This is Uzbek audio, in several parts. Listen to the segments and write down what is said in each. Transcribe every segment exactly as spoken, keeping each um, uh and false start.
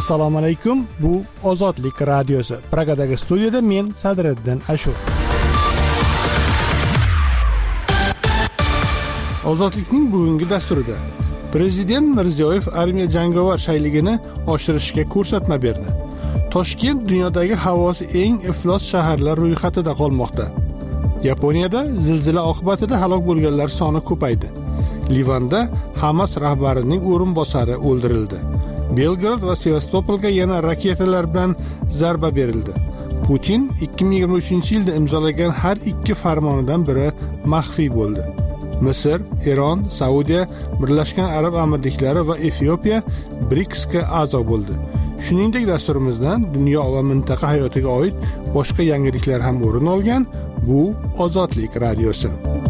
Assalomu alaykum. Bu Ozodlik radiosi. Pragadagi studiyada men Sadriddin Ashur. Ozodlikning bugungi dasturida Prezident Mirziyoyev armiya jangovar shayligini oshirishga ko'rsatma berdi. Toshkent dunyodagi havosi eng iflos shaharlar ro'yxatida qolmoqda. Yaponiyada zilzila oqibatida halok bo'lganlar soni ko'paydi. Livanda Hamas rahbarining o'rinbosari o'ldirildi. Belgrad va Sevastopolga yana raketalar bilan zarba berildi. Putin ikki ming yigirma uchinchi yilda imzolagan har ikki farmonidan biri maxfiy bo'ldi. Misr, Eron, Saudiya, Birlashgan Arab Amirliklari va Efiopiya BRICSga a'zo bo'ldi. Shuningdek, dasturimizdan dunyo va mintaqa hayotiga oid boshqa yangiliklar ham o'rin olgan. Bu Ozodlik radiosi.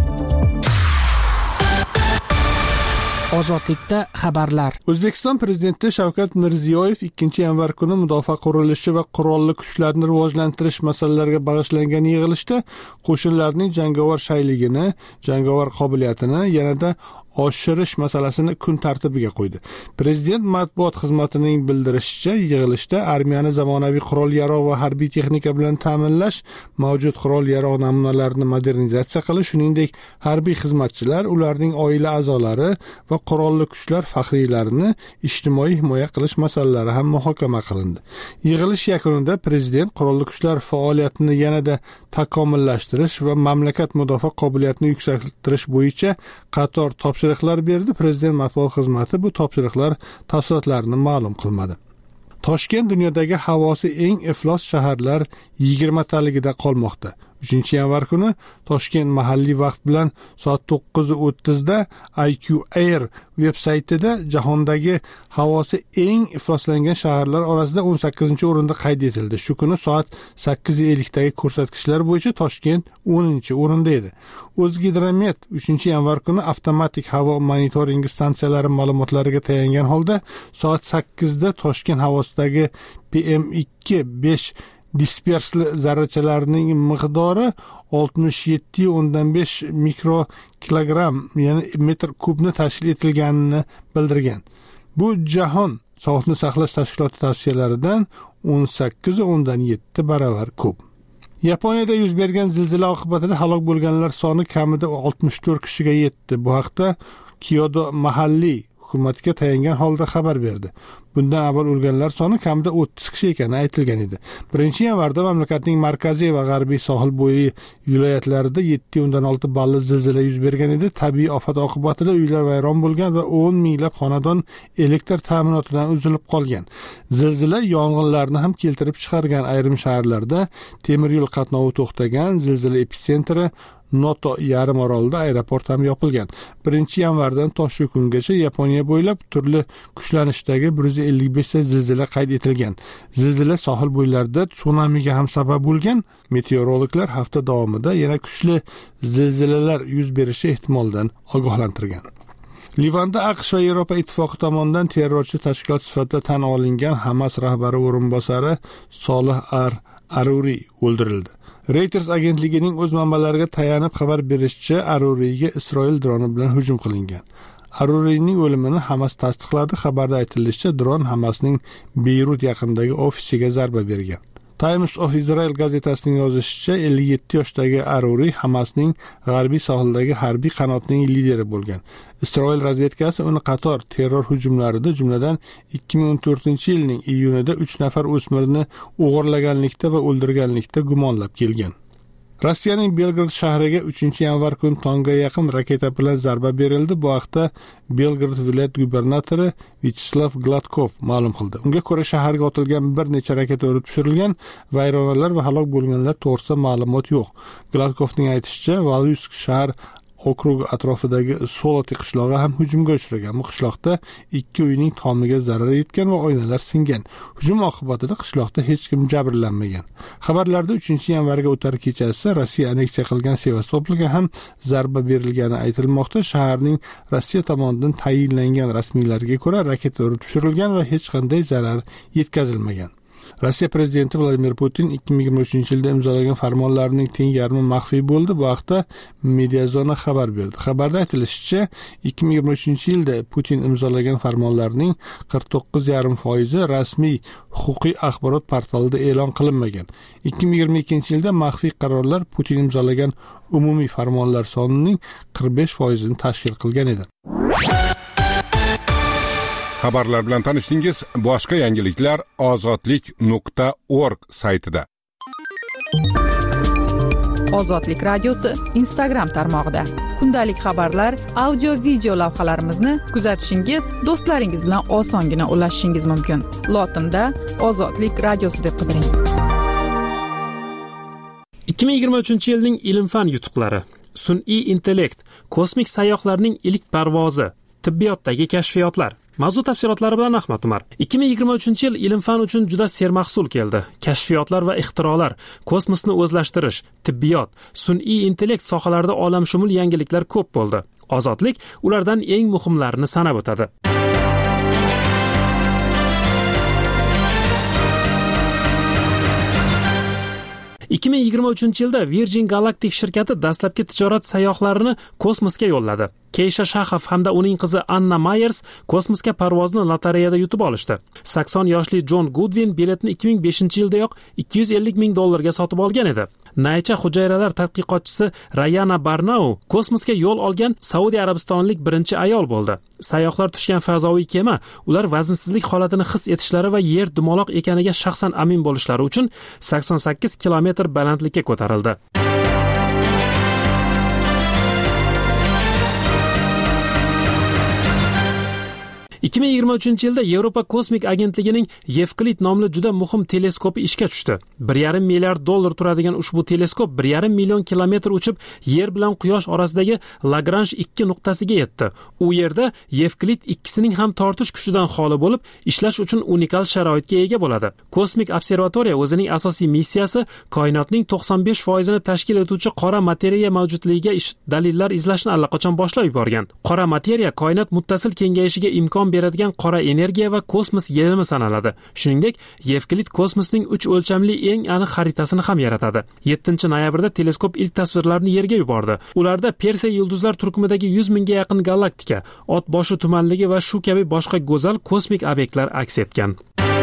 Ozodlikda xabarlar. O'zbekiston prezidenti Shavkat Mirziyoyev ikkinchi yanvar kuni mudofaa qurilishi va qurolli kuchlarni rivojlantirish masalalariga bag'ishlangan yig'ilishda qo'shinlarning jangovar shayligini, jangovar qobiliyatini yanada oshirish masalasini kun tartibiga qo'ydi. Prezident matbuot xizmatining bildirishicha, yig'ilishda armiyani zamonaviy qurol-yarog' va harbiy texnika bilan ta'minlash, mavjud qurol-yarog' namunalarini modernizatsiya qilish, shuningdek, harbiy xizmatchilar, ularning oila a'zolari va qurolli kuchlar faxriylarini ijtimoiy himoya qilish masalalari ham muhokama qilindi. Yig'ilish yakunida prezident qurolli kuchlar faoliyatini yanada takomillashtirish va mamlakat mudofaa qobiliyatini yuksaltirish bo'yicha qator topshiriqlar berdi. Prezident matbuot xizmati bu topshiriqlar tafsilotlarini ma'lum qilmadi. Toshkent dunyodagi havosi eng iflos shaharlar yigirmataligida qolmoqda. uchinchi yanvar kuni Toshkent mahalliy vaqt bilan soat to'qqiz o'ttiz da I Q Air veb-saytida jahondagi havosi eng ifloslangan shaharlar orasida o'n sakkizinchi o'rinda qayd etildi. Shu kuni soat sakkiz ellik dagi ko'rsatkichlar bo'yicha Toshkent o'ninchi o'rinda edi. O'zgidromet uchinchi yanvar kuni avtomatik havo monitoringi stansiyalari ma'lumotlariga tayangan holda soat sakkizda Toshkent havosidagi P M ikki besh dispersli zarrachalarning miqdori oltmish yetti o'ndan besh mikrokilogramm, ya'ni metr kubni tashkil etilganini bildirgan. Bu jahon sog'liqni saqlash tashkiloti tavsiyalaridan o'n sakkiz o'ndan yetti baravar ko'p. Yaponiyada yuz bergan zilzila oqibatida halok bo'lganlar soni kamida oltmish to'rt kishiga yetdi. Bu haqda Kyoto mahalliy hukumatga tayangan holda xabar berdi. Bundan avval o'lganlar soni kamida o'ttiz kishi ekani aytilgan edi. birinchi yanvarda mamlakatning markaziy va g'arbiy sohil bo'yi viloyatlarida yetti o'ndan olti balli zilzila yuz bergan edi. Tabiiy ofat oqibatida uylar vayron bo'lgan va o'n minglab xonadon elektr ta'minotidan uzilib qolgan. Zilzila yong'inlarni ham keltirib chiqargan. Ayrim shaharlarda temir yo'l qatnovi to'xtagan. Zilzila epitsentri Noto yarim orolida aeroport ham yopilgan. birinchi yanvardan to shu kungacha Yaponiya bo'ylab turli kuchlanishdagi bir yuz ellik besh ta zilzila qayd etilgan. Zilzila sohil bo'ylarida tsunamiga ham sabab bo'lgan. Meteorologlar hafta davomida yana kuchli zilzilalar yuz berishi ehtimolidan ogohlantirgan. Livanda AQSh va Yevropa ittifoqi tomonidan terrorchi tashkilot sifatida tan olingan Hamas rahbari o'rinbosari Solih Aruri o'ldirildi. Reuters agentligining o'z manbalariga tayanib xabar berishicha, Aruriga Isroil droni bilan hujum qilingan. Arurining o'limini Hamas tasdiqladi. Xabarda aytilishicha, dron Hamasning Beyrut yaqinidagi ofisiga zarba bergan. Times of Israel gazetasining yozishicha, ellik yetti yoshdagi Aruri Hamasning g'arbiy sohildagi harbiy qanotining lideri bo'lgan. Isroil razvedkasi uni qator terror hujumlarida, jumladan ikki ming o'n to'rtinchi yilning iyunida uch nafar o'smirni o'g'irlaganlikda va o'ldirganlikda gumonlab kelgan. Rossiyaning Belgrad shahriga uchinchi yanvar kuni tongga yaqin raketa bilan zarba berildi. Bu haqda Belgrad viloyat gubernatori Vyacheslav Gladkov ma'lum qildi. Unga ko'ra, shaharga otilgan bir necha raketa urib tushirilgan, vayronalar va halok bo'lganlar to'g'risida ma'lumot yo'q. Gladkovning aytishicha, Valyusk shahar okrugi atrofidagi Soloti qishlog'i ham hujumga uchragan. Bu qishloqda ikki uyning tomiga zarar yetgan va oynalar singan. Hujum oqibatida qishloqda hech kim jabrlanmagan. Xabarlarda uchinchi yanvarga o'tar kechasi Rossiya anneksiya qilgan Sevastopolga ham zarba berilgani aytilmoqda. Shaharning Rossiya tomonidan tayinlangan rasmiylarga ko'ra, raketa urib tushirilgan va hech qanday zarar yetkazilmagan. Rossiya prezidenti Vladimir Putin ikki ming yigirma uchinchi yilda imzolagan farmonlarning teng yarmi maxfiy bo'ldi. Bu haqda Mediazona xabar berdi. Xabarda aytilishicha, ikki ming yigirma uchinchi yilda Putin imzolagan farmonlarning qirq to'qqiz yarim foizi rasmiy huquqiy axborot portalida e'lon qilinmagan. ikki ming yigirma ikkinchi yilda maxfiy qarorlar Putin imzolagan umumiy farmonlar sonining qirq besh foizini tashkil qilgan edi. Xabarlar bilan tanishdingiz. Boshqa yangiliklar ozodlik nuqta org saytida. Ozodlik radiosi Instagram tarmog'ida. Kundalik xabarlar, audio, video lavhalarimizni kuzatishingiz, do'stlaringiz bilan osongina ulashishingiz mumkin. Lotinda Ozodlik radiosi deb qidiring. ikki ming yigirma uchinchi yilning ilm-fan yutuqlari: sun'iy intellekt, kosmik sayyohlarning ilk parvozi, tibbiyotdagi kashfiyotlar. Mavzu tafsilotlari bilan Ahmad Umar. ikki ming yigirma uchinchi yil ilm-fan uchun juda sermahsul keldi. Kashfiyotlar va ixtirolar, kosmosni o'zlashtirish, tibbiyot, sun'iy intellekt sohalarida olamshumul yangiliklar ko'p bo'ldi. Ozodlik ulardan eng muhimlarini sanab o'tadi. ikki ming yigirma uchinchi yilda Virgin Galactic shirkati dastlabki tijorat sayyohlarini kosmosga yo'lladi. Keysha Shaxov hamda uning qizi Anna Myers kosmosga parvozni lotereyada yutib olishdi. sakson yoshli John Goodwin biletni ikki ming beshinchi yildayoq ikki yuz ellik ming dollarga sotib olgan edi. Nature hujayralar tadqiqotchisi Rayana Barnau kosmosga yo'l olgan Saudiya Arabistonlik birinchi ayol bo'ldi. Sayyohlar tushgan fazoviy kema ular vaznsizlik holatini his etishlari va yer dumaloq ekaniga shaxsan amin bo'lishlari uchun sakson sakkiz kilometr balandlikka ko'tarildi. ikki ming yigirma uchinchi yilda Yevropa kosmik agentligining Evclid nomli juda muhim teleskopi ishga tushdi. bir yarim milliard dollar turadigan ushbu teleskop bir yarim million kilometr uchib Yer bilan Quyosh orasidagi Lagrange ikki nuqtasiga yetdi. U yerda Evclid ikkisining ham tortish kuchidan xoli bo'lib, ishlash uchun unikal sharoitga ega bo'ladi. Kosmik observatoriya o'zining asosiy missiyasi koinotning to'qson besh foizini tashkil etuvchi qora materiya mavjudligiga dalillar izlashni allaqachon boshlab yuborgan. Qora materiya koinot muttasil kengayishiga imkon beradigan qora energiya va kosmos yelimi sanaladi. Shuningdek, Evclid kosmosning uch o'lchamli eng aniq xaritasini ham yaratadi. yettinchi noyabrda teleskop ilk tasvirlarni Yerga yubordi. Ularda Perseid yulduzlar turkumidagi yuz mingga yaqin galaktika, ot boshi tumanligi va shu kabi boshqa go'zal kosmik obyektlar aks etgan.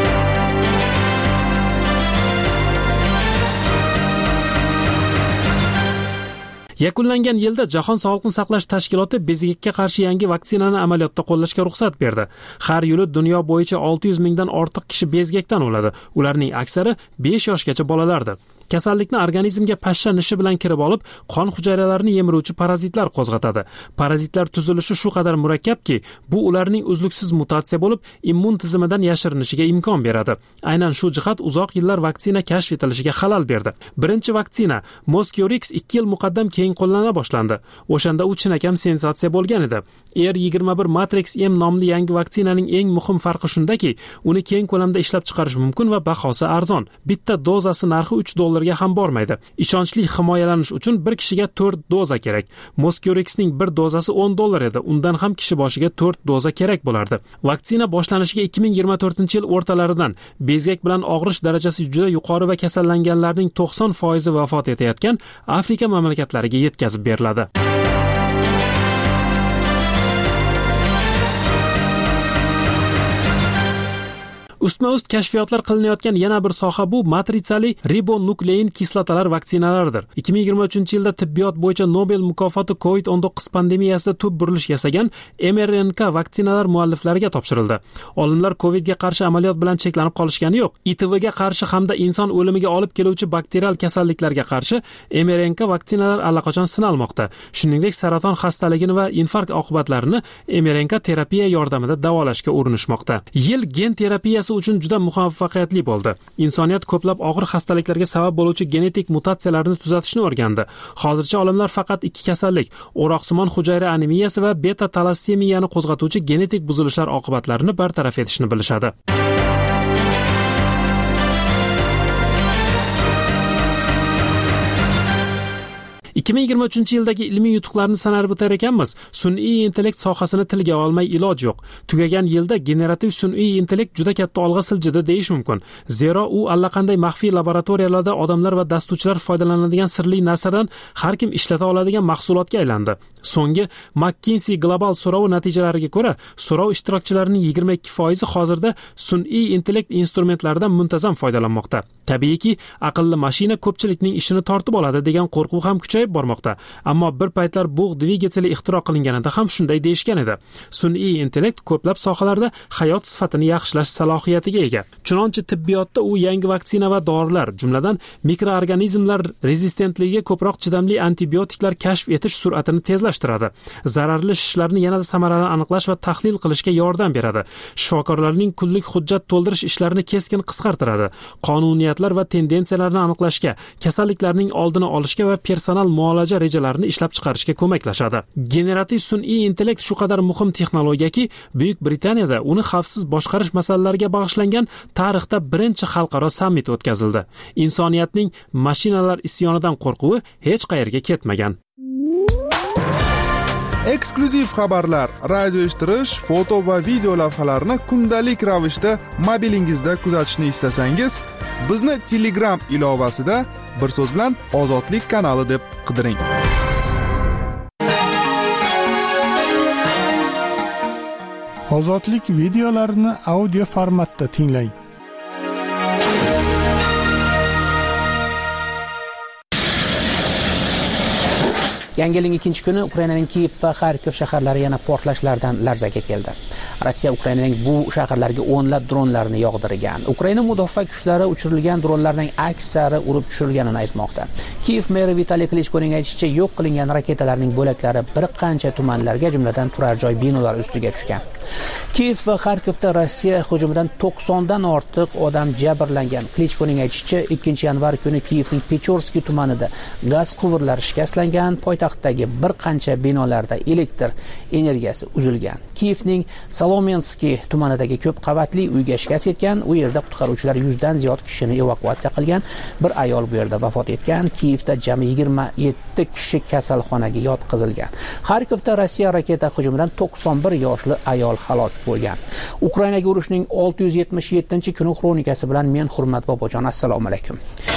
Yakunlangan yilda Jahon Sog'liqni saqlash tashkiloti bezgakka qarshi yangi vaksinani amaliyotda qo'llashga ruxsat berdi. Har yili dunyo bo'yicha olti yuz mingdan ortiq kishi bezgakdan o'ladi. Ularning aksari besh yoshgacha bolalardir. Kasallikni organizmga pashsha nishi bilan kirib olib, qon hujayralarini yemiruvchi parazitlar qo'zg'atadi. Parazitlar tuzilishi shu qadar murakkabki, bu ularning uzluksiz mutatsiya bo'lib, immun tizimidan yashirinishiga imkon beradi. Aynan shu jihat uzoq yillar vaksina kashf etilishiga xalal berdi. Birinchi vaksina Mosquirix ikki yil muqaddam keng qo'llana boshlandi. O'shanda u chinakam sensatsiya bo'lgan edi. R yigirma bir Matrix M nomli yangi vaksinaning eng muhim farqi shundaki, uni keng ko'lamda ishlab chiqarish mumkin va bahosi arzon. Bitta dozasi narxi uch dollar ga ham bormaydi. Ishonchli himoyalanish uchun bir kishiga to'rt doza kerak. Mosquirixning bir dozasi o'n dollar edi. Undan ham kishi boshiga to'rt doza kerak bo'lardi. Vaksina boshlanishiga ikki ming yigirma to'rtinchi yil o'rtalaridan bezgak bilan og'rish darajasi juda yuqori va kasallanganlarning to'qson foizi vafot etayotgan Afrika mamlakatlariga yetkazib beriladi. Ustma-ust kashfiyotlar qilinayotgan yana bir soha bu matritsali ribonuklein kislotalar vaksinalaridir. ikki ming yigirma uchinchi yilda tibbiyot bo'yicha Nobel mukofoti kovid o'n to'qqiz pandemiyasida tub burilish yasagan M R N K vaksinalar mualliflariga topshirildi. Olimlar Covidga qarshi amaliyot bilan cheklanib qolishgani yo'q. I T Vga qarshi hamda inson o'limiga olib keluvchi bakterial kasalliklarga qarshi M R N K vaksinalar allaqachon sinalmoqda. Shuningdek, saraton xastaligini va infarkt oqibatlarini M R N K terapiya yordamida davolashga urinishmoqda. Yil gen terapiyasi uchun juda muvaffaqiyatli bo'ldi. Insoniyat ko'plab og'ir xastaliklarga sabab bo'luvchi genetik mutatsiyalarni tuzatishni o'rgandi. Hozircha olimlar faqat ikki kasallik, o'roqsimon hujayra anemiyasi va beta talassemiyani qo'zg'atuvchi genetik buzilishlar oqibatlarini bartaraf etishni bilishadi. ikki ikki ming yigirma uchinchi yildagi ilmiy yutuqlarni sanab o'tar ekanmiz. Sun'iy intellekt sohasini tilga olmay iloj yo'q. Tugagan yilda generativ sun'iy intellekt juda katta olg'a siljidi deyish mumkin. Zero u allaqanday maxfiy laboratoriyalarda odamlar va dasturchilar foydalanadigan sirli narsadan har kim ishlata oladigan mahsulotga aylandi. So'nggi McKinsey global so'rovi natijalariga ko'ra, so'rov ishtirokchilarining yigirma ikki foizi hozirda sun'iy intellekt instrumentlaridan muntazam foydalanmoqda. Tabiiyki, aqlli mashina ko'pchilikning ishini tortib oladi degan qo'rquv ham kuchayib bormoqda. Ammo bir paytlar bug' dvigateli ixtiro qilinganida ham shunday deyishgan edi. Sun'iy intellekt ko'plab sohalarda hayot sifatini yaxshilash salohiyatiga ega. Chunonchi tibbiyotda u yangi vaksina va dorilar, jumladan mikroorganizmlar rezistentligiga ko'proq chidamli antibiotiklar kashf etish sur'atini tezlashtiradi. Zararli shishlarni yanada samarali aniqlash va tahlil qilishga yordam beradi. Shifokorlarning kunlik hujjat to'ldirish ishlarini keskin qisqartiradi. Qonuniyatlar va tendensiyalarni aniqlashga, kasalliklarning oldini olishga va personal muolaja rejalarini ishlab chiqarishga ko'maklashadi. Generativ sun'iy intellekt shu qadar muhim texnologiyaki, Buyuk Britaniyada uni xavfsiz boshqarish masalalariga bag'ishlangan tarixda birinchi xalqaro sammit o'tkazildi. Insoniyatning mashinalar isyonidan qo'rquvi hech qayerga ketmagan. Eksklyuziv xabarlar, radio eshittirish, foto va video lavhalarni kundalik ravishda mobilingizda kuzatishni istasangiz, bizni Telegram ilovasida bir so'z bilan Ozodlik kanali deb qidiring. Ozodlik videolarini audio formatda tinglang. Yangi yilning ikkinchi kuni Ukrainaning Kiyev va Xarkov shaharlari yana portlashlardan larzaga keldi. Rossiya Ukrainaning bu shaharlarga o'nlab dronlarni yog'dirgan. Ukraina mudofaa kuchlari uchirilgan dronlarning aksari urib tushirilganini aytmoqda. Kiyev meri Vitaliy Klichkoning aytishicha, yo'q qilingan raketalarning bo'laklari bir qancha tumanlarga, jumladan turar joy binolar ustiga tushgan. Kiyev va Xarkovda Rossiya hujumidan to'qsondan ortiq odam jabrlangan. Klichkoning aytishicha, ikkinchi yanvar kuni Kiyevning Pechorskiy tumanida gaz quvurlari shikastlangan, poytaxtdagi bir qancha binolarda elektr energiyasi uzilgan. Kiyevning Salomenskiy tumanidagi ko'p qavatli uyga shikast yetgan. U yerda qutqaruvchilar yuzdan ziyod kishini evakuatsiya qilgan. Bir ayol bu yerda vafot etgan. Kiyevda jami yigirma yetti kishi kasalxonaga yotqizilgan. Xarkovda Rossiya raketa hujumidan to'qson bir yoshli ayol halok bo'lgan. Ukrainaga urushning olti yuz yetmish yettinchi kuni xronikasi bilan men Hurmat Bobojon, assalomu alaykum.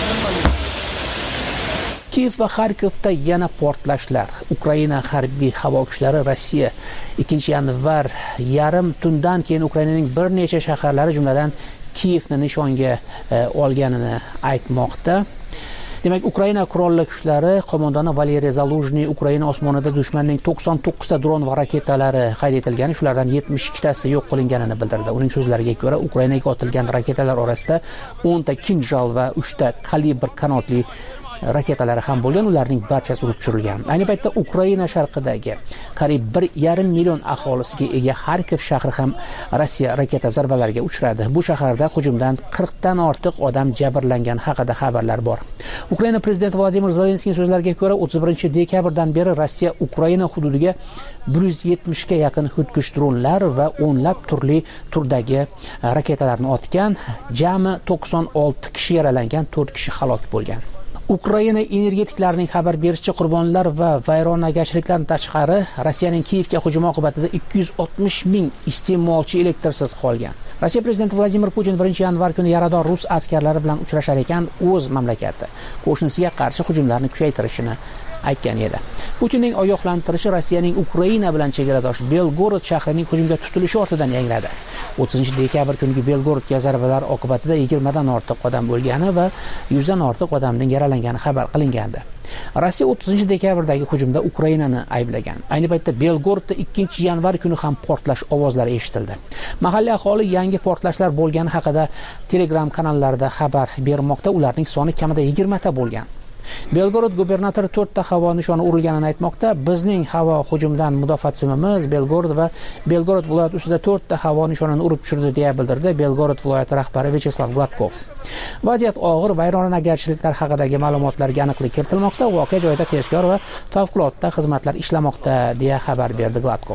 Kiyev va Xarkovda yana portlashlar. Ukraina harbiy havo kuchlari Rossiya ikkinchi yanvar yarim tundan keyin Ukrainaning bir necha shaharlari, jumladan Kiyevni nishonga e, olganini aytmoqda. Demak, Ukraina qurolli kuchlari qo'mondoni Valeriy Zaluzhniy Ukraina osmonida dushmanning to'qson to'qqizta dron va raketalari qayd etilgani, shulardan yetmish ikkitasi yo'q qilinganini bildirdi. Uning so'zlariga ko'ra, Ukrainaga otilgan raketalar orasida o'nta Kinjal va uchta kalibr qanotli raketalari ham bo'lgan, ularning barchasi urib tushirilgan. Ayni paytda Ukraina sharqidagi qariyb bir yarim million aholisiga ega Xarkov shahri ham Rossiya raketa zarbalariga uchradi. Bu shaharda hujumdan qirqdan ortiq odam jabrlangan haqida xabarlar bor. Ukraina prezidenti Vladimir Zelenskiyning so'zlariga ko'ra, o'ttiz birinchi dekabrdan beri Rossiya Ukraina hududiga bir yuz yetmishga yaqin hudkush dronlar va o'nlab turli turdagi raketalarni otgan. Jami to'qson olti kishi yaralangan, to'rt kishi halok bo'lgan. Ukraina energetiklarining xabar berishicha, qurbonlar va vayronagarchiliklardan tashqari Rossiyaning Kiyevga hujumi oqibatida ikki yuz oltmish ming iste'molchi elektrsiz qolgan. Rossiya prezidenti Vladimir Putin birinchi yanvar kuni yarador rus askarlari bilan uchrashar ekan, o'z mamlakati qo'shnisiga qarshi hujumlarni kuchaytirishini aytgan edi. Putinning ogohlantirishi Rossiyaning Ukraina bilan chegaradosh Belgorod shahrining hujumga tutilishi ortidan yangradi. o'ttizinchi dekabr kungi Belgorodga zarbalar oqibatida yigirmadan ortiq odam o'lgani va yuzdan ortiq odamning yaralangani xabar qilingandi. Rossiya o'ttizinchi dekabrdagi hujumda Ukrainani ayblagan. Ayni paytda Belgorodda ikkinchi yanvar kuni ham portlash ovozlari eshitildi. Mahalliy aholi yangi portlashlar bo'lgani haqida Telegram kanallarida xabar bermoqda. Ularning soni kamida yigirma ta bo'lgan. Belgorod gubernatori to'rtta havo nishoni urilganini aytmoqda. Bizning havo hujumdan mudofaa tizimimiz Belgorod va Belgorod viloyati ustida to'rtta havo nishonini urib tushirdi deya bildirdi Belgorod viloyati rahbari Vyacheslav Gladkov. Vaziyat og'ir, vayronagarchiliklar haqidagi ma'lumotlarga aniqlik kiritilmoqda. Voqea joyida tezkor va favqulodda xizmatlar ishlamoqda deya xabar berdi Gladkov.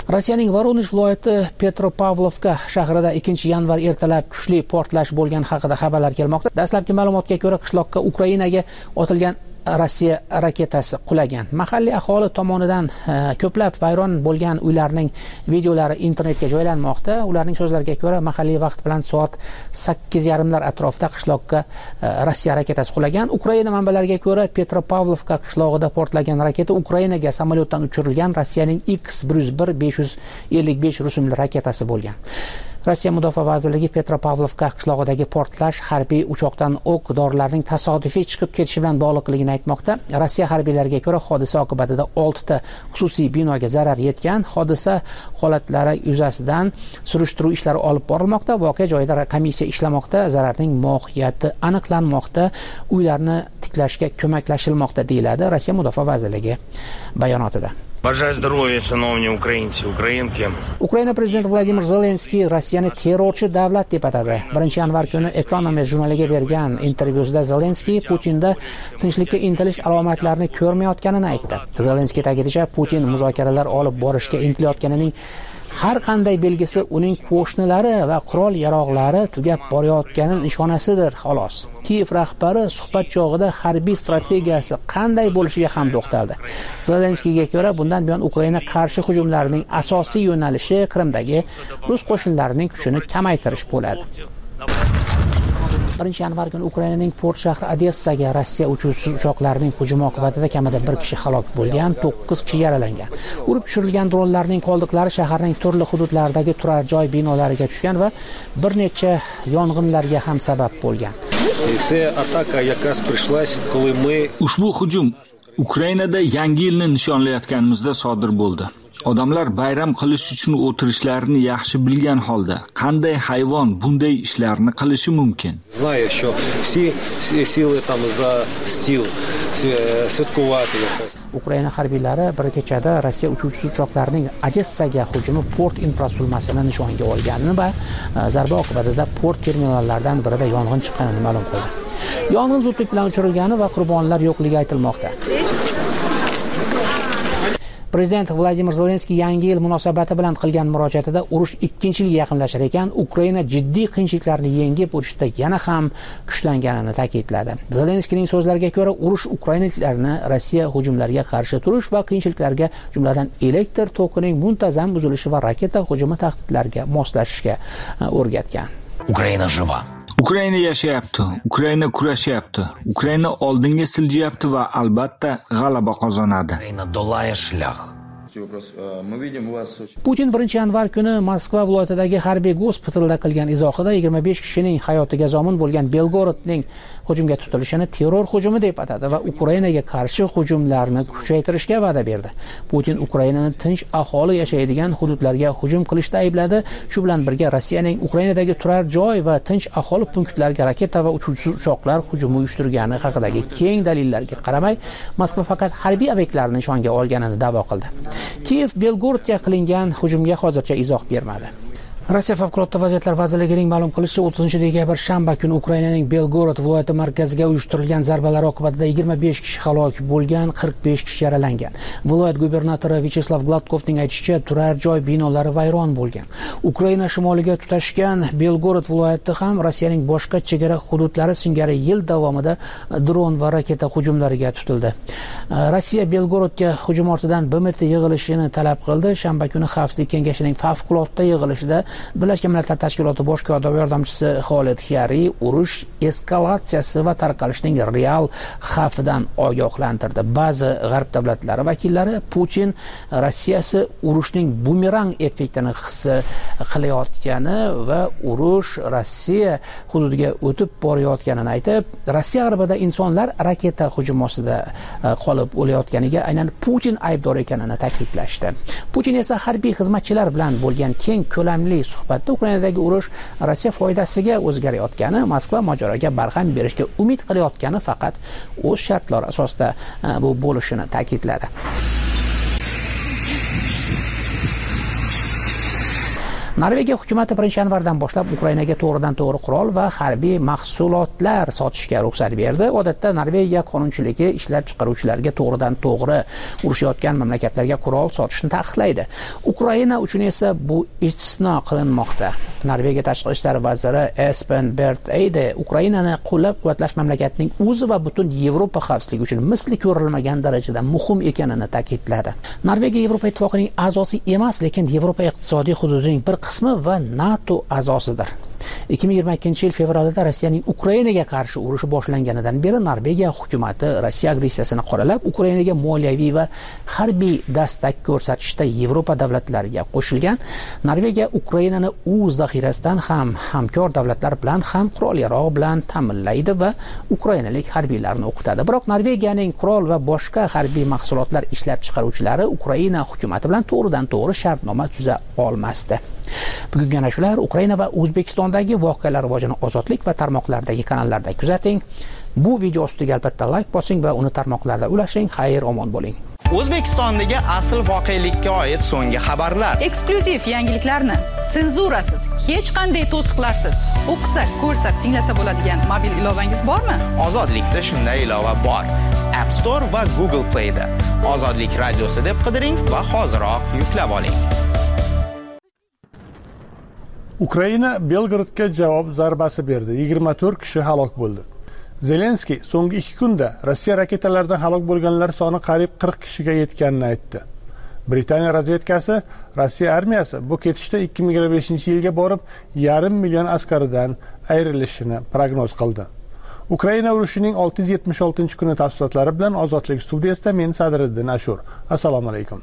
Rossiyaning Voronezh viloyati Petropavlovka shahrida ikkinchi yanvar ertalab kuchli portlash bo'lgani haqida xabarlar kelmoqda. Dastlabki ma'lumotga ko'ra, qishloqqa Ukrainaga otilgan Rossiya raketasi qulagan. Mahalliy aholi tomonidan ko'plab vayron bo'lgan uylarning videolari internetga joylanmoqda. Ularning so'zlariga ko'ra, mahalliy vaqt bilan soat sakkiz yarim lar atrofida qishloqqa Rossiya raketasi qulagan. Ukraina manbalariga ko'ra, Petropavlovka qishlog'ida portlagan raketa Ukrainaga samolyotdan uchirilgan Rossiyaning X bir yuz bir besh yuz ellik besh rusumli raketasi bo'lgan. Rossiya Mudofaa vazirligi Petropavlovka qishlog'idagi portlash harbiy uchoqdan o'q dorilarning tasodifiy chiqib ketishi bilan bog'liqligini aytmoqda. Rossiya harbiylariga ko'ra, hodisa oqibatida olti ta xususiy binoga zarar yetgan. Hodisa holatlari yuzasidan surishtiruv ishlari olib borilmoqda. Voqea joyida komissiya ishlamoqda, zararning mohiyati aniqlanmoqda, uylarni tiklashga ko'maklashilmoqda, deyiladi Rossiya Mudofaa vazirligi bayonotida. Бажаю здоровья, шановні українці, українки. Ukraina prezidenti Vladimir Zelenskiy Rossiyani terrorchi davlat deb atadi. birinchi yanvar kuni Economist jurnaliga bergan intervyusida Zelenskiy Putinda tinchlikka intilish alomatlarini ko'rmayotganini aytdi. Zelenskiy ta'kidlashicha, Putin muzokaralar olib borishga intilayotganining har qanday belgisi uning qo'shnilari va qurol yaroqlari tugab borayotgani nishonasidir, xolos. Kiyev rahbari suhbat chog'ida harbiy strategiyasi qanday bo'lishiga ham to'xtaldi. Zelenskiyga ko'ra, bundan buyon Ukraina qarshi hujumlarining asosiy yo'nalishi Qrimdagi rus qo'shinlarining kuchini kamaytirish bo'ladi. birinchi yanvar kuni Ukrainaning port shahri Odessaga Rossiya uchuvchi uchoqlarining hujumi oqibatida kamida bir kishi halok bo'lgan, to'qqiz kishi yaralangan. Urib tushirilgan dronlarning qoldiqlari shaharning turli hududlaridagi turar joy binolariga tushgan va bir necha yong'inlarga ham sabab bo'lgan. Ushbu hujum Ukrainada yangi yilni nishonlayotganimizda sodir bo'ldi. Odamlar bayram qilish uchun o'tirishlarini yaxshi bilgan holda, qanday hayvon bunday ishlarni qilishi mumkin? Знаю, що всі сіли там за стіл святкувати. Ukraina harbiylari bir kechada Rossiya uchuvchi uchoqlarining Odessaga hujumi port infratuzilmasini nishonga olganini va zarba oqibatida port terminallaridan birida yong'in chiqqanini ma'lum qildi. Yong'in zudlik bilan o'chirilgani va qurbonlar yo'qligi aytilmoqda. Prezident Vladimir Zelenskiy yangi yil munosabati bilan qilgan murojaatida urush ikkinchi yilga yaqinlashar ekan, Ukraina jiddiy qiyinchiliklarni yengib o'tishda yana ham kuchlanganini ta'kidladi. Zelenskiyning so'zlariga ko'ra, urush ukrainaliklarni Rossiya hujumlariga qarshi turish va qiyinchiliklarga, jumladan elektr tokining muntazam buzilishi va raketa hujumi tahdidlariga moslashishga o'rgatgan. Ukraina jива. Ukraina yashayapti, Ukraina kurashyapti, Ukraina oldinga siljayapti va albatta g'alaba qozonadi. Ukraina dolaya shlah. Putin birinchi yanvar kuni Moskva viloyatidagi harbiy gospitalda qilgan izohida yigirma besh kishining hayotiga zomin bo'lgan Belgorodning hujumga tutilishini terror hujumi deb atadi va Ukrainaga qarshi hujumlarni kuchaytirishga va'da berdi. Putin Ukrainani tinch aholi yashaydigan hududlarga hujum qilishda aybladi. Shu bilan birga Rossiyaning Ukrainadagi turar joy va tinch aholi punktlariga raketa va uchuvchi uchoqlar hujumi uyushtirgani haqidagi keng dalillarga qaramay, Moskva faqat harbiy obyektlarni nishonga olganini da'vo qildi. Kiyev Belgorodga qilingan hujumga hozircha izoh bermadi. Rossiya favqulodda vaziyatlar vazirligining ma'lum qilishicha, o'ttizinchi dekabr shanba kuni Ukrainaning Belgorod viloyati markaziga uyushtirilgan zarbalar oqibatida yigirma besh kishi halok bo'lgan, qirq besh kishi yaralangan. Viloyat gubernatori Vyacheslav Gladkovning aytishicha, turar joy binolari vayron bo'lgan. Ukraina shimoliga tutashgan Belgorod viloyati ham Rossiyaning boshqa chegara hududlari singari yil davomida dron va raketa hujumlariga tutildi. Rossiya Belgorodga hujum ortidan B M T yig'ilishini talab qildi. Shanba kuni Xavfsizlik kengashining favqulodda yig'ilishida Birlashgan Millatlar Tashkiloti bosh kotibi yordamchisi Xolid Xiyari urush eskalatsiyasi va tarqalishining real xavfidan ogohlantirdi. Ba'zi g'arb davlatlari vakillari Putin Rossiyasi urushning bumerang effektini his qilayotgani va urush Rossiya hududiga o'tib borayotganini aytib, Rossiya g'arbida insonlar raketa hujumi ostida qolib o'layotganiga aynan Putin aybdor ekanini ta'kidlashdi. Putin esa harbiy xizmatchilar bilan bo'lgan keng ko'lamli suhbatda Ukrainadagi urush Rossiya foydasiga o'zgarayotgani, Moskva mojaroga barham berishga umid qilayotgani, faqat o'z shartlari asosida bu bo'lishini ta'kidladi. Norvegiya hukumati birinchi yanvardan boshlab Ukrainaga to'g'ridan to'g'ri qurol va harbiy mahsulotlar sotishga ruxsat berdi. Odatda Norvegiya qonunchiligi ishlab chiqaruvchilarga to'g'ridan to'g'ri urushayotgan mamlakatlarga qurol sotishni taqiqlaydi. Ukraina uchun esa bu istisno qilinmoqda. Norvegiya tashqi ishlar vaziri Espen Barth Eide Ukrainani qo'llab-quvvatlash mamlakatning o'zi va butun Yevropa xavfsizligi uchun misli ko'rilmagan darajada muhim ekanini ta'kidladi. Norvegiya Yevropa ittifoqining a'zosi emas, lekin Yevropa iqtisodiy hududining bir qismi va NATO a'zosidir. ikki ming yigirma ikkinchi yil fevralda Rossiyaning Ukrainaga qarshi urushi boshlanganidan beri Norvegiya hukumati Rossiya agressiyasini qoralab, Ukrainaga moliyaviy va harbiy dastak ko'rsatishda Yevropa davlatlariga qo'shilgan. Norvegiya Ukrainani u zaxirasidan ham hamkor davlatlar bilan ham qurol-yarog' bilan ta'minlaydi va ukrainalik harbiylarni o'qitadi. Biroq Norvegiyaning qurol va boshqa harbiy mahsulotlar ishlab chiqaruvchilari Ukraina hukumati bilan to'g'ridan-to'g'ri shartnoma tuza olmasdi. Bugungi ana shular Ukraina va O'zbekistondagi voqealar rivojini Ozodlik va tarmoqlardagi kanallarda kuzating. Bu video ostiga albatta like bosing va uni tarmoqlarda ulashing. Xayr, omon bo'ling. O'zbekistondagi asl voqelikka oid so'nggi xabarlar, eksklyuziv yangiliklarni senzurasiz, hech qanday to'siqlarsiz o'qisa, ko'rsa, tinglasa bo'ladigan mobil ilovangiz bormi? Ozodlikda shunday ilova bor. App Store va Google Play da Ozodlik radiosi deb qidiring va hoziroq yuklab oling. Ukraina Belgradga javob zarbasi berdi. yigirma to'rt kishi halok bo'ldi. Zelenskiy so'nggi ikki kunda Rossiya raketalaridan halok bo'lganlar soni qariyb qirq kishiga yetganini aytdi. Britaniya razvedkasi Rossiya armiyasi bu ketishda ikki ming yigirma beshinchi yilga borib yarim million askaridan ayrilishini prognoz qildi. Ukraina urushining olti yuz yetmish oltinchi kuni tafsilotlari bilan Ozodlik studiyasida men Sadriddin Ashur. Assalomu alaykum.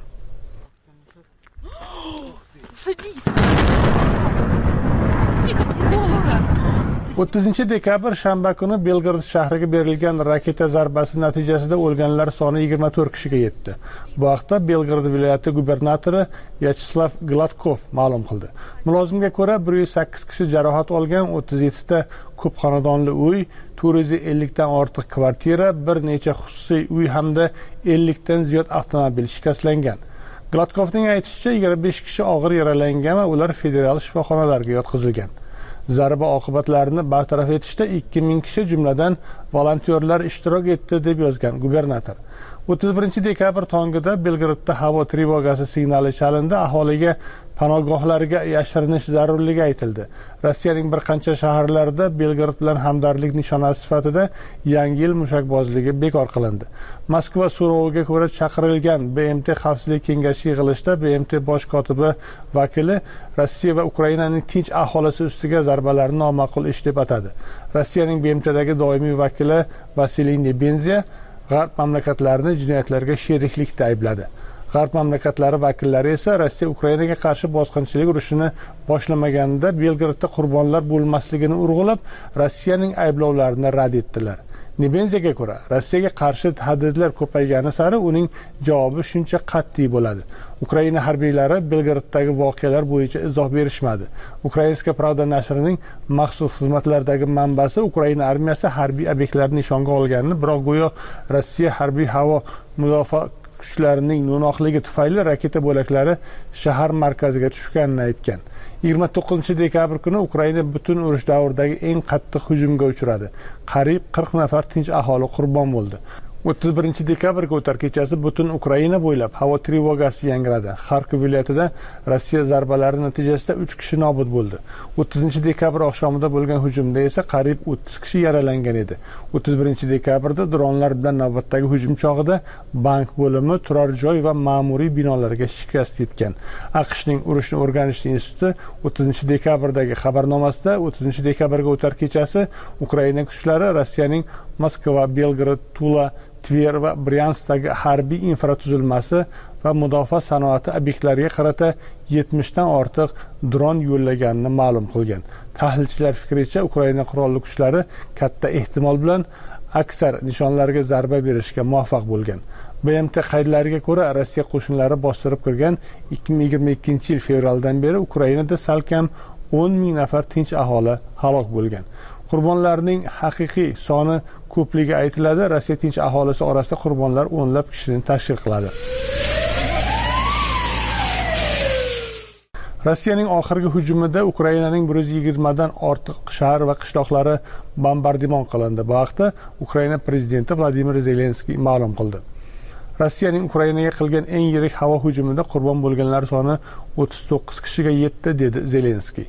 o'ttizinchi dekabr shanba kuni Belgrad shahriga berilgan raketa zarbasi natijasida o'lganlar soni yigirma to'rt kishiga yetdi. Bu haqda Belgrad viloyati gubernatori Vyacheslav Gladkov ma'lum qildi. Mulozimga ko'ra bir yuz sakkiz kishi jarohat olgan, o'ttiz yetti ta ko'p xonadonli uy, to'rt yuz ellik dan ortiq kvartira, bir necha xususiy uy hamda ellik dan ziyod avtomobil shikastlangan. Gladkovning aytishicha, yigirma besh kishi og'ir yaralangan va ular federal shifoxonalarga yotqizilgan. Zarba oqibatlarini bartaraf etishda ikki ming kishi jumladan volontyorlar ishtirok etdi deb yozgan gubernator. o'ttiz birinchi dekabr tongida Belgradda havo trevogasi signali chalindi, aholiga panogohlarga yashirinish zarurligi aytildi. Rossiyaning bir qancha shaharlarida Belgrad bilan hamdardlik nishonasi sifatida yangi yil mushakbozligi bekor qilindi. Moskva so'roviga ko'ra chaqirilgan B M T Xavfsizlik kengashi yig'ilishida B M T bosh kotibi vakili Rossiya va Ukrainaning tinch aholisi ustiga zarbalarni noma'qul ish deb atadi. Rossiyaning B M Tdagi doimiy vakili Vasiliy Nebenziya G'arb mamlakatlarini jinoyatlarga sheriklikda aybladi. G'arb mamlakatlari vakillari esa Rossiya Ukrainaga qarshi bosqinchilik urushini boshlamaganida Belgradda qurbonlar bo'lmasligini urg'ulab, Rossiyaning ayblovlarini rad etdilar. Nebenziyaga ko'ra, Rossiyaga qarshi tahdidlar ko'paygani sari uning javobi shuncha qat'iy bo'ladi. Ukraina harbiylari Belgraddagi voqealar bo'yicha izoh berishmadi. Ukrainska Pravda nashrining maxsus xizmatlardagi manbasi Ukraina armiyasi harbiy obyektlarni nishonga olganini, biroq go'yo Rossiya harbiy havo mudofaa kuchlarining no'noqligi tufayli raketa bo'laklari shahar markaziga tushganini aytgan. yigirma to'qqizinchi dekabr kuni Ukraina butun urush davridagi eng qattiq hujumga uchradi. Qariyb qirq nafar tinch aholi qurbon bo'ldi. o'ttiz birinchi dekabrga o'tar kechasi butun Ukraina bo'ylab havo trevogasi yangradi. Xarkov viloyatida Rossiya zarbalari natijasida uch kishi nobud bo'ldi. o'ttizinchi dekabr oqshomida bo'lgan hujumda esa qariyb o'ttiz kishi yaralangan edi. o'ttiz birinchi dekabrda dronlar bilan navbatdagi hujum chog'ida bank bo'limi, turar joy va ma'muriy binolarga shikast yetgan. AQShning urushni o'rganish instituti o'ttizinchi dekabrdagi xabarnomasida o'ttizinchi dekabrga o'tar kechasi Ukraina kuchlari Rossiyaning Moskva, Belgrad, Tula, Tver va Bryanskdagi harbiy infratuzilmasi va mudofaa sanoati obyektlariga qarata yetmishdan ortiq dron yo'llaganini ma'lum qilgan. Tahlilchilar fikricha, Ukraina qurolli kuchlari katta ehtimol bilan aksar nishonlarga zarba berishga muvaffaq bo'lgan. B M T qaydlariga ko'ra, Rossiya qo'shinlari bostirib kirgan ikki ming yigirma ikkinchi yil fevraldan beri Ukrainada salkam o'n ming nafar tinch aholi halok bo'lgan. Qurbonlarning haqiqiy soni ko'pligi aytiladi. Rossiya tinch aholisi orasida qurbonlar o'nlab kishini tashkil qiladi. Rossiyaning oxirgi hujumida Ukrainaning bir yuz yigirma dan ortiq shahar va qishloqlari bombardimon qilindi. Bu haqda Ukraina prezidenti Vladimir Zelenskiy ma'lum qildi. Rossiyaning Ukrainaga qilgan eng yirik havo hujumida qurbon bo'lganlar soni o'ttiz to'qqiz kishiga yetdi, dedi Zelenskiy.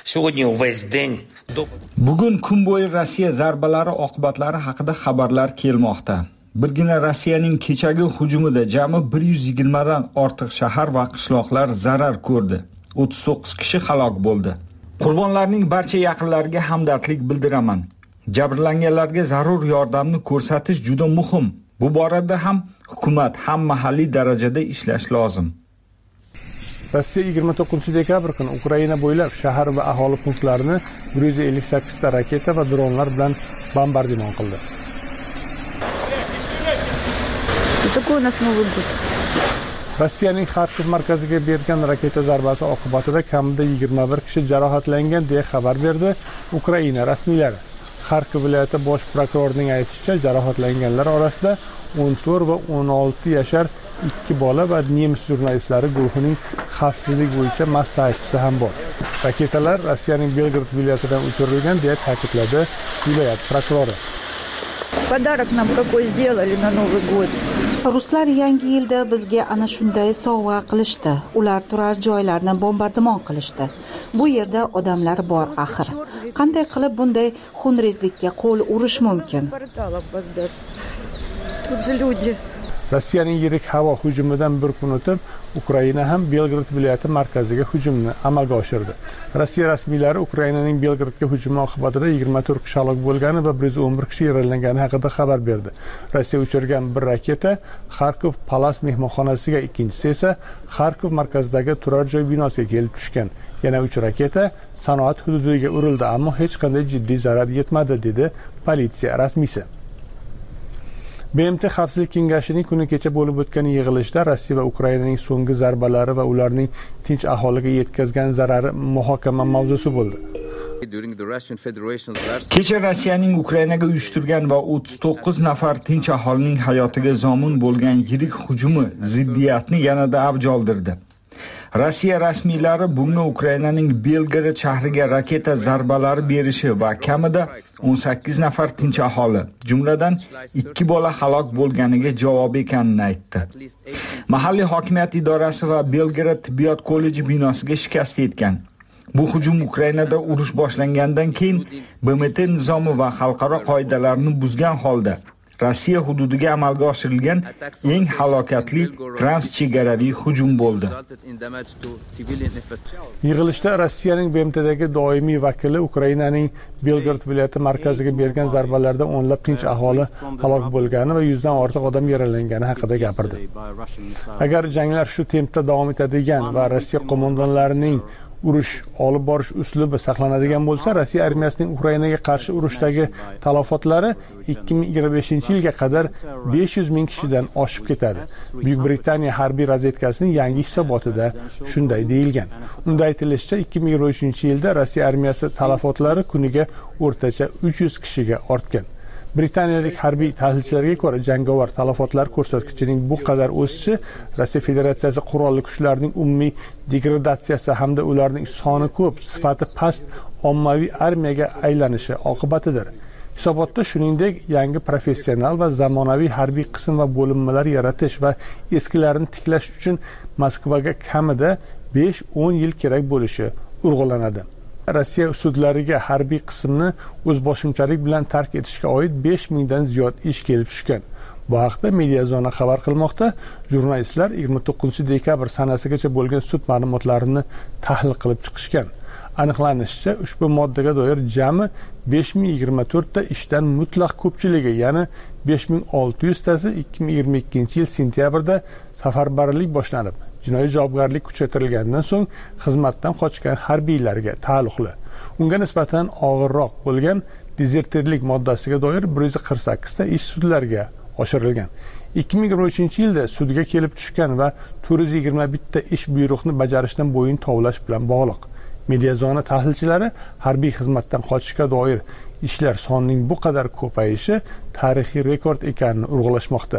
Bugun kun bo'yi Rossiya zarbalari oqibatlari haqida xabarlar kelmoqda. Birgina Rossiyaning kechagi hujumida jami bir yuz yigirma dan ortiq shahar va qishloqlar zarar ko'rdi. o'ttiz to'qqiz kishi halok bo'ldi. Qurbonlarning barcha yaqinlariga hamdardlik bildiraman. Jabrlanganlarga zarur yordamni ko'rsatish juda muhim. Bu borada ham hukumat ham mahalliy darajada ishlash lozim. Rossiya yigirma to'qqizinchi dekabr kuni Ukraina bo'ylab shahar va aholi punktlarini bir yuz ellik sakkiz ta raketa va dronlar bilan bombardimon qildi. Rossiyaning Kharkiv markaziga bergan raketa zarbasi oqibatida kamida yigirma bir kishi jarohatlangan deya xabar berdi Ukraina rasmiylari. Kharkiv viloyati bosh prokurorining aytishicha, jarohatlanganlar orasida o'n to'rt va o'n olti yashar ikki bola va nemis jurnalistlari guruhining xavfsizlik bo'yicha maslahatchisi ham bor. Raketalar Rossiyaning Belgrad viloyatidan uchirilgan deya ta'kidladi viloyat prokurori. Подарок нам какой сделали на Новый год. Ruslar yangi yilda bizga ana shunday sovg'a qilishdi. Ular turar joylarni bombardimon qilishdi. Bu yerda odamlar bor axir. Qanday qilib bunday xunrezlikka qo'l urish mumkin? Rossiyaning yirik havo hujumidan bir kun o'tib, Ukraina ham Belgrad viloyati markaziga hujumni amalga oshirdi. Rossiya rasmiylari Ukrainaning Belgradga hujumi oqibatida yigirma to'rt kishi halok bo'lgani va bir yuz o'n bir kishi yaralangani haqida xabar berdi. Rossiya uchirgan bir raketa Kharkiv Palas mehmonxonasiga, ikkinchisi esa Kharkiv markazidagi turar joy binosiga kelib tushgan. Yana uch raketa sanoat hududiga urildi, ammo hech qanday jiddiy zarar yetmadi, dedi politsiya rasmiysi. B M T Xavfsizlik kengashining kuni kecha bo'lib o'tgan yig'ilishda Rossiya va Ukrainaning so'nggi zarbalari va ularning tinch aholiga yetkazgan zarari muhokama mavzusi bo'ldi. Kecha Rossiyaning Ukrainaga uyushtirgan va o'ttiz to'qqiz nafar tinch aholining hayotiga zomin bo'lgan yirik hujumi ziddiyatni yanada avj oldirdi. Rossiya rasmiylari bunga Ukrainaning Belgrad shahriga raketa zarbalari berishi va kamida o'n sakkiz nafar tinch aholi, jumladan ikki bola halok bo'lganiga javob ekanini aytdi. Mahalliy hokimiyat idorasi va Belgrad tibbiyot kolleji binosiga shikast yetgan. Bu hujum Ukrainada urush boshlangandan keyin B M T nizomi va xalqaro qoidalarni buzgan holda Rossiya hududiga amalga oshirilgan eng halokatli transchegaraviy hujum bo'ldi. Yig'ilishda Rossiyaning B M Tdagi doimiy vakili Ukrainaning Belgrad viloyati markaziga bergan zarbalarda o'nlab tinch aholi halok bo'lgani va yuzdan ortiq odam yaralangani haqida gapirdi. Agar janglar shu tempda davom etadigan va Rossiya qo'mondonlarining urush olib borish uslubi saqlanadigan bo'lsa, Rossiya armiyasining Ukrainaga qarshi urushdagi talofotlari ikki ming yigirma beshinchi yilga qadar besh yuz ming kishidan oshib ketadi. Buyuk Britaniya harbiy razvedkasining yangi hisobotida shunday deyilgan. Unda aytilishicha, ikki ming yigirma uchinchi yilda Rossiya armiyasi talofotlari kuniga o'rtacha uch yuz kishiga ortgan. Britaniyalik harbiy tahlilchilarga ko'ra, jangovar talafotlar ko'rsatkichining bu qadar o'sishi Rossiya Federatsiyasi qurolli kuchlarining umumiy degradatsiyasi hamda ularning soni ko'p, sifati past ommaviy armiyaga aylanishi oqibatidir. Hisobotda shuningdek, yangi professional va zamonaviy harbiy qism va bo'linmalar yaratish va eskilarini tiklash uchun Moskvaga kamida besh o'n yil kerak bo'lishi urg'ulanadi. Rossiya sudlariga harbiy qismni o'zboshimchalik bilan tark etishga oid besh mingdan ziyod ish kelib tushgan. Bu haqda Mediazona xabar qilmoqda. Jurnalistlar yigirma to'qqizinchi dekabr sanasigacha bo'lgan sud ma'lumotlarini tahlil qilib chiqishgan. Aniqlanishicha, ushbu moddaga doir jami besh ming yigirma to'rt ta ishdan mutlaq ko'pchiligi, ya'ni besh ming olti yuz tasi ikki ming yigirma ikkinchi yil sentyabrda safarbarlik boshlanib, jinoiy javobgarlik kuchaytirilgandan so'ng xizmatdan qochgan harbiylarga taalluqli. Unga nisbatan og'irroq bo'lgan dezertirlik moddasiga doir bir yuz qirq sakkiz ta ish sudlarga oshirilgan. ikki ming yigirma uchinchi yilda sudga kelib tushgan va to'rt yuz yigirma bir ta ish buyruqni bajarishdan bo'yin tovlash bilan bog'liq. Mediazona tahlilchilari harbiy xizmatdan qochishga doir ishlar sonining bu qadar ko'payishi tarixiy rekord ekanini urg'ulashmoqda.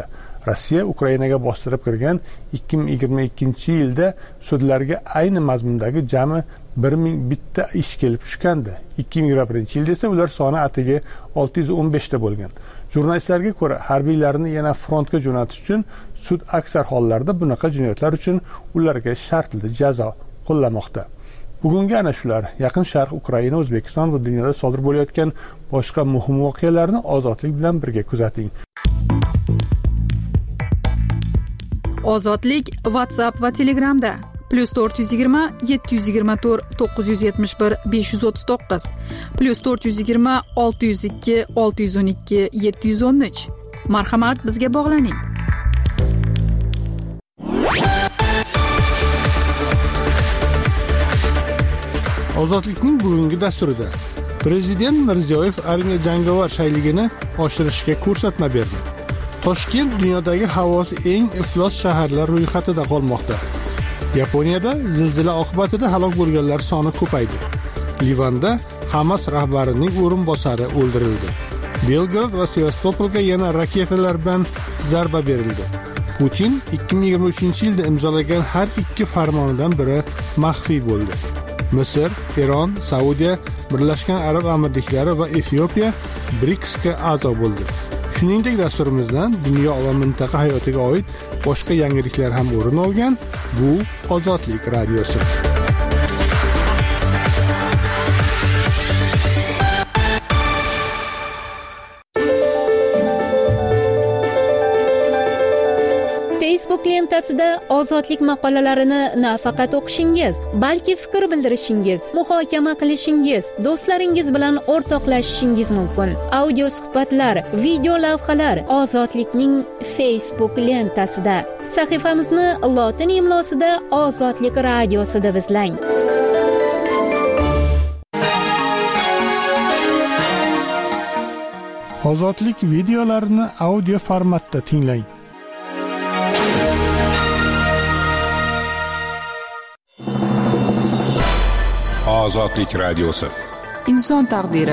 Rossiya Ukrainaga bostirib kirgan ikki ming yigirma ikkinchi yilda sudlarga ayni mazmundagi jami bir ming bitta ish kelib tushgandi. ikki ming yigirma birinchi yilda esa ular soni atigi olti yuz o'n besh ta bo'lgan. Jurnalistlarga ko'ra, harbiylarni yana frontga jo'natish uchun sud aksar hollarda bunaqa jinoyatlar uchun ularga shartli jazo qo'llamoqda. Bugungi ana shular Yaqin Sharq, Ukraina, O'zbekiston va dunyoda sodir bo'layotgan boshqa muhim voqealarni ozodlik bilan birga kuzating. Ozodlik WhatsApp va Telegramda plus to'rt yuz yigirma yetti yuz yigirma to'rt to'qqiz yuz yetmish bir besh yuz o'ttiz to'qqiz plus to'rt yuz yigirma olti yuz ikki olti yuz o'n ikki yetti yuz o'n uch. Marhamat, bizga bog'laning. Ozodlikning bugungi dasturida Prezident Mirziyoyev armiya jangovar shayligini oshirishga ko'rsatma berdi. Toshkent dunyodagi havosi eng iflos shaharlar ro'yxatida qolmoqda. Yaponiyada zilzila oqibatida halok bo'lganlar soni ko'paydi. Livanda Hamas rahbarining o'rinbosari o'ldirildi. Belgrad va Sevastopolga yana raketalar bilan zarba berildi. Putin ikki ming yigirma uchinchi yilda imzolagan har ikki farmonidan biri maxfiy bo'ldi. Misr, Eron, Saudiya, Birlashgan Arab Amirliklari va Efiopiya BRICSga a'zo bo'ldi. Shuningdek, dasturimizdan dunyo va mintaqa hayotiga oid boshqa yangiliklar ham o'rin olgan. Bu Ozodlik radiosi. Facebook lentasida ozodlik maqolalarini nafaqat o'qishingiz, balki fikr bildirishingiz, muhokama qilishingiz, do'stlaringiz bilan o'rtoqlashishingiz mumkin. Audio suhbatlar, video lavhalar ozodlikning Facebook lentasida. Sahifamizni lotin imlosida Ozodlik radiosi deb izlang. Ozodlik videolarini audio formatda tinglang. Ozodlik radiosi. Inson taqdiri.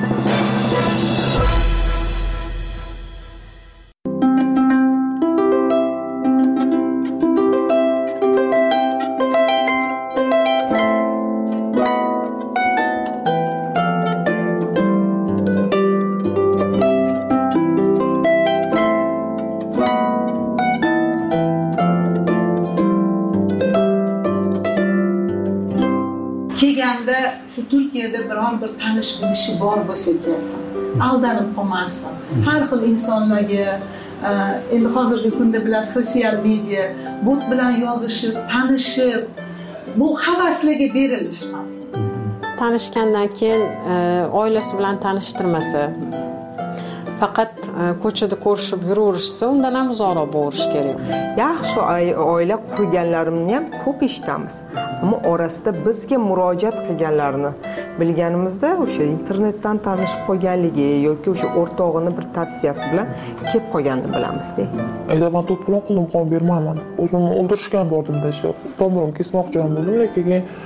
Kelganda shu Turkiyada biron bir tanish bilishi bor bo'lsa kelsin, aldanib qolmasin. Har xil insonlarga endi hozirgi kunda bilan sotsial media, bot bilan yozishib, tanishib, bu havaslarga berilishmas. Tanishgandan keyin oilasi bilan tanishtirmasa, faqat ko'chada ko'rishib yuraverishsa, undan ham uzoqroq bo'lish kerak. Yaxshi oila qurganlarimni ham ko'p eshitamiz. Ammo orasida bizga murojaat qilganlarini bilganimizda o'sha internetdan tanishib qolganligi yoki o'sha o'rtog'ini bir tavsiyasi bilan kelib qolganini bilamizda. Aytaman, to'polon qilim qon bermayman. O'zimni o'ldirishgan bordimda, shu tomirim kesmoqchi bo'ldim, lekin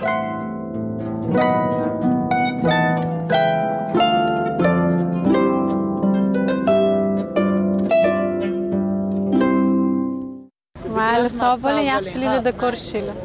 mayli, sog' bo'ling, yaxshiliklarda ko'rishinglar.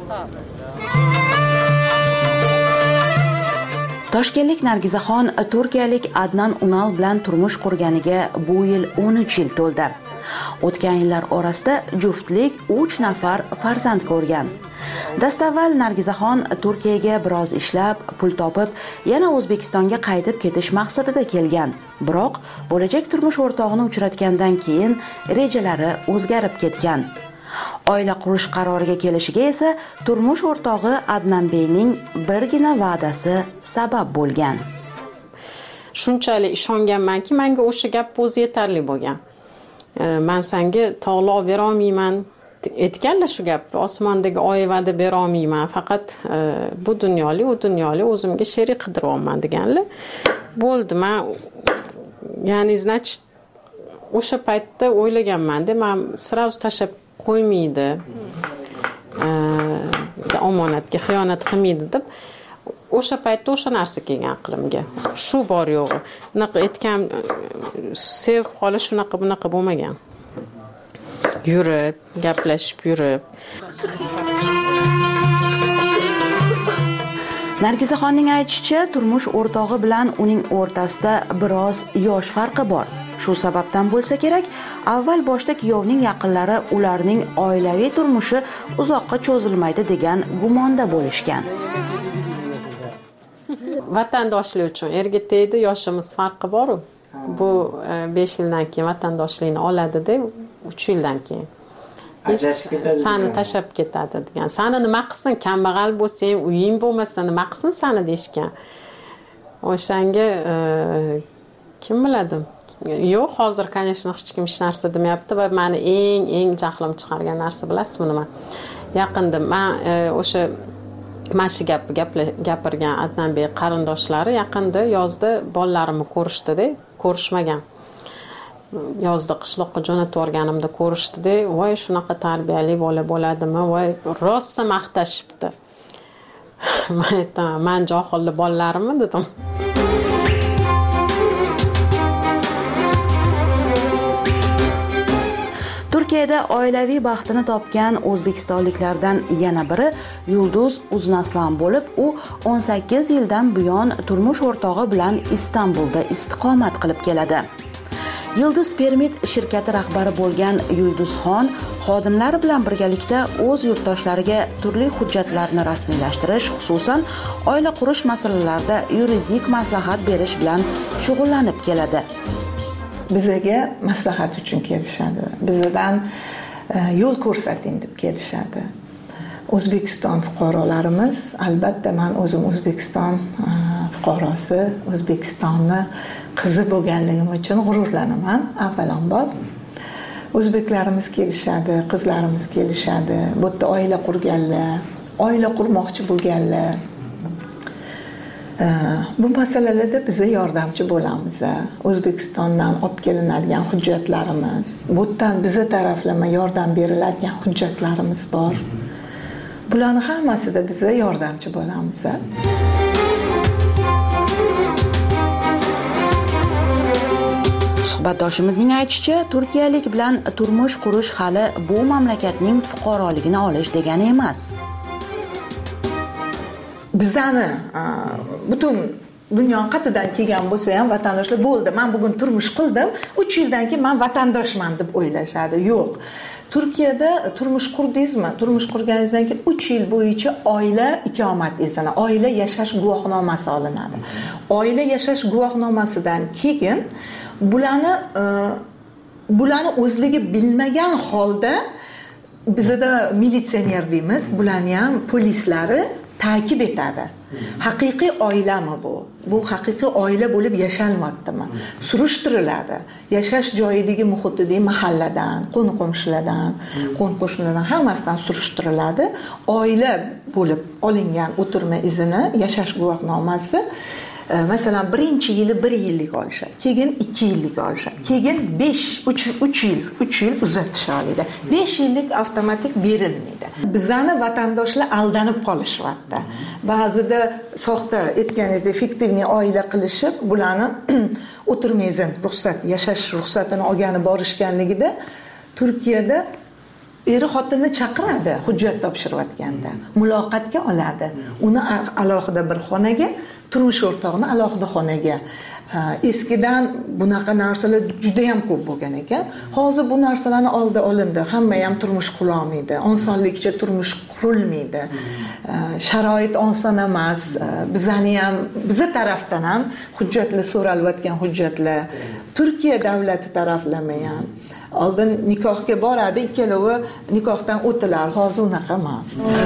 Toshkentlik Nargizaxon turkiyalik Adnan Unal bilan turmush qurganiga bu yil o'n uch yil to'ldi. O'tgan yillar orasida juftlik uch nafar farzand ko'rgan. Dastavval Nargizaxon Turkiyaga biroz ishlab, pul topib, yana O'zbekistonga qaytib ketish maqsadida kelgan. Biroq bo'lajak turmush o'rtog'ini uchratgandan keyin rejalari o'zgarib ketgan. Oila qurish qaroriga kelishiga esa turmush o'rtog'i Adnanbeyning birgina va'dasi sabab bo'lgan. Shunchalik ishonganmanki, menga o'sha gap o'zi yetarli bo'lgan. Men senga tog'li olib bera olmayman, aytganlar shu gapni. Osmondagi oy va'da bera olmayman, faqat bu dunyolik, u dunyolik o'zimga sherik qidiryapman deganlar. Bo'ldi, men ya'ni значит o'sha paytda o'ylaganman-da, men sразу tashlab qo'ymaydi, omonatga xiyonat qilmaydi deb o'sha paytda o'sha narsa kelgan aqlimga. Shu bor yo'g'i. Bunaqa aytgan, sevib qolish shunaqa bunaqa bo'lmagan. yurib, gaplashib yurib. Nargizaxonning aytishicha, turmush o'rtog'i bilan uning o'rtasida biroz yosh farqi bor. Shu sababdan bo'lsa kerak, avval boshda kuyovning yaqinlari ularning oilaviy turmushi uzoqqa cho'zilmaydi degan gumonda bo'lishgan. Vatandoshlik uchun erga tegdi, yoshimiz farqi bor-ku. Bu besh yildan keyin vatandoshlikni oladi-da, uch yildan keyin. Sani tashlab ketadi degan. Sani nima qilsin, kambag'al bo'lsang, uying bo'lmasa nima qilsin sani deyishgan. O'shanga kim biladi? Yo'q, hozir конечно hech kim hech narsa demayapti va meni eng eng jahlim chiqargan narsa bilasizmi nima? Yaqinda men o'sha mana shu gapni gapirgan Adnanbek qarindoshlari yaqinda yozda bolalarimni ko'rishdi-da, ko'rishmagan. Yozda qishloqqa jo'natib yuborganimda ko'rishdi-da, voy shunaqa tarbiyali bola bo'ladimi? Voy rosa maqtashibdi. Men aytaman, men johilli bolalarimmi dedim. Turkiyada oilaviy baxtini topgan o'zbekistonliklardan yana biri Yulduz Uznaslan bo'lib, u o'n sakkiz yildan buyon turmush o'rtog'i bilan Istanbulda istiqomat qilib keladi. Yulduz Permit shirkati rahbari bo'lgan Yulduzxon xodimlari bilan birgalikda o'z yurtdoshlariga turli hujjatlarni rasmiylashtirish, xususan oila qurish masalalarida yuridik maslahat berish bilan shug'ullanib keladi. Bizaga maslahat uchun kelishadi. Bizdan yo'l ko'rsating deb kelishadi. O'zbekiston fuqarolarimiz, albatta men o'zim O'zbekiston fuqarosi, O'zbekistonni qizi bo'lganligim uchun g'ururlanaman. Avvalambor o'zbeklarimiz kelishadi, qizlarimiz kelishadi, bu yerda oila qurganlar, oila qurmoqchi bo'lganlar. Bu masalalarda biz yordamchi bo'lamiz. O'zbekistondan olib kelinadigan hujjatlarimiz, bu yerdan biza taraflama yordam beriladigan hujjatlarimiz bor. Bularning hammasida biz yordamchi bo'lamiz. Suhbatdoshimizning aytishicha, turkiyalik bilan turmush qurish hali bu mamlakatning fuqaroligini olish degani emas. Bizani butun dunyo qatidan kelgan bo'lsa ham vatandoshlar bo'ldi. Men bugun turmush qildim, uch yildan keyin men vatandoshman deb o'ylashadi. Yo'q. Turkiyada turmush qurdingizmi? Turmush qurganingizdan keyin uch yil bo'yicha oila ikomat izini, oila yashash guvohnomasi olinadi. Oila yashash guvohnomasidan keyin bularni bularni o'zligi bilmagan holda bizda militsioner deymiz, bularni ham polislari ta'kib etadi. Haqiqiy oilami bu? Bu haqiqiy oila bo'lib yashalmoqdimi? Surishtiriladi. Yashash joyidagi muhitdagi mahalladan, qo'ni-qo'shnilardan, qo'ni-qo'shnilardan hammasidan surishtiriladi. Oila bo'lib olingan o'tirma izini, yashash guvohnomasi masalan birinchi yili bir yillik olishadi, keyin ikki yillik olishadi, keyin besh uch yil uch yil uzatishadi. besh yillik avtomatik berilmaydi. Bizani vatandoshlar aldanib qolishyapti. Ba'zida soxta aytganingizdek fiktivniy oila qilishib, bularni o'tirma izin, ruxsat, yashash ruxsatini olgani borishganligida Turkiyada eri xotinni chaqiradi hujjat topshirayotganda, muloqotga oladi. Uni alohida bir xonaga, turmush o'rtog'ini alohida xonaga. Eskidan bunaqa narsalar juda ham ko'p bo'lgan ekan. Hozir bu narsalarni oldi olindi. Hamma ham turmush qurolmaydi. Osonlikcha turmush qurilmaydi. Sharoit oson emas. Bizani ham, biza tarafdan ham hujjatlar so'ralayotgan hujjatlar, Turkiya davlati taraflama ham. Oldin nikohga boradi, ikkalovi nikohdan o'tilar. Hozir unaqa emas.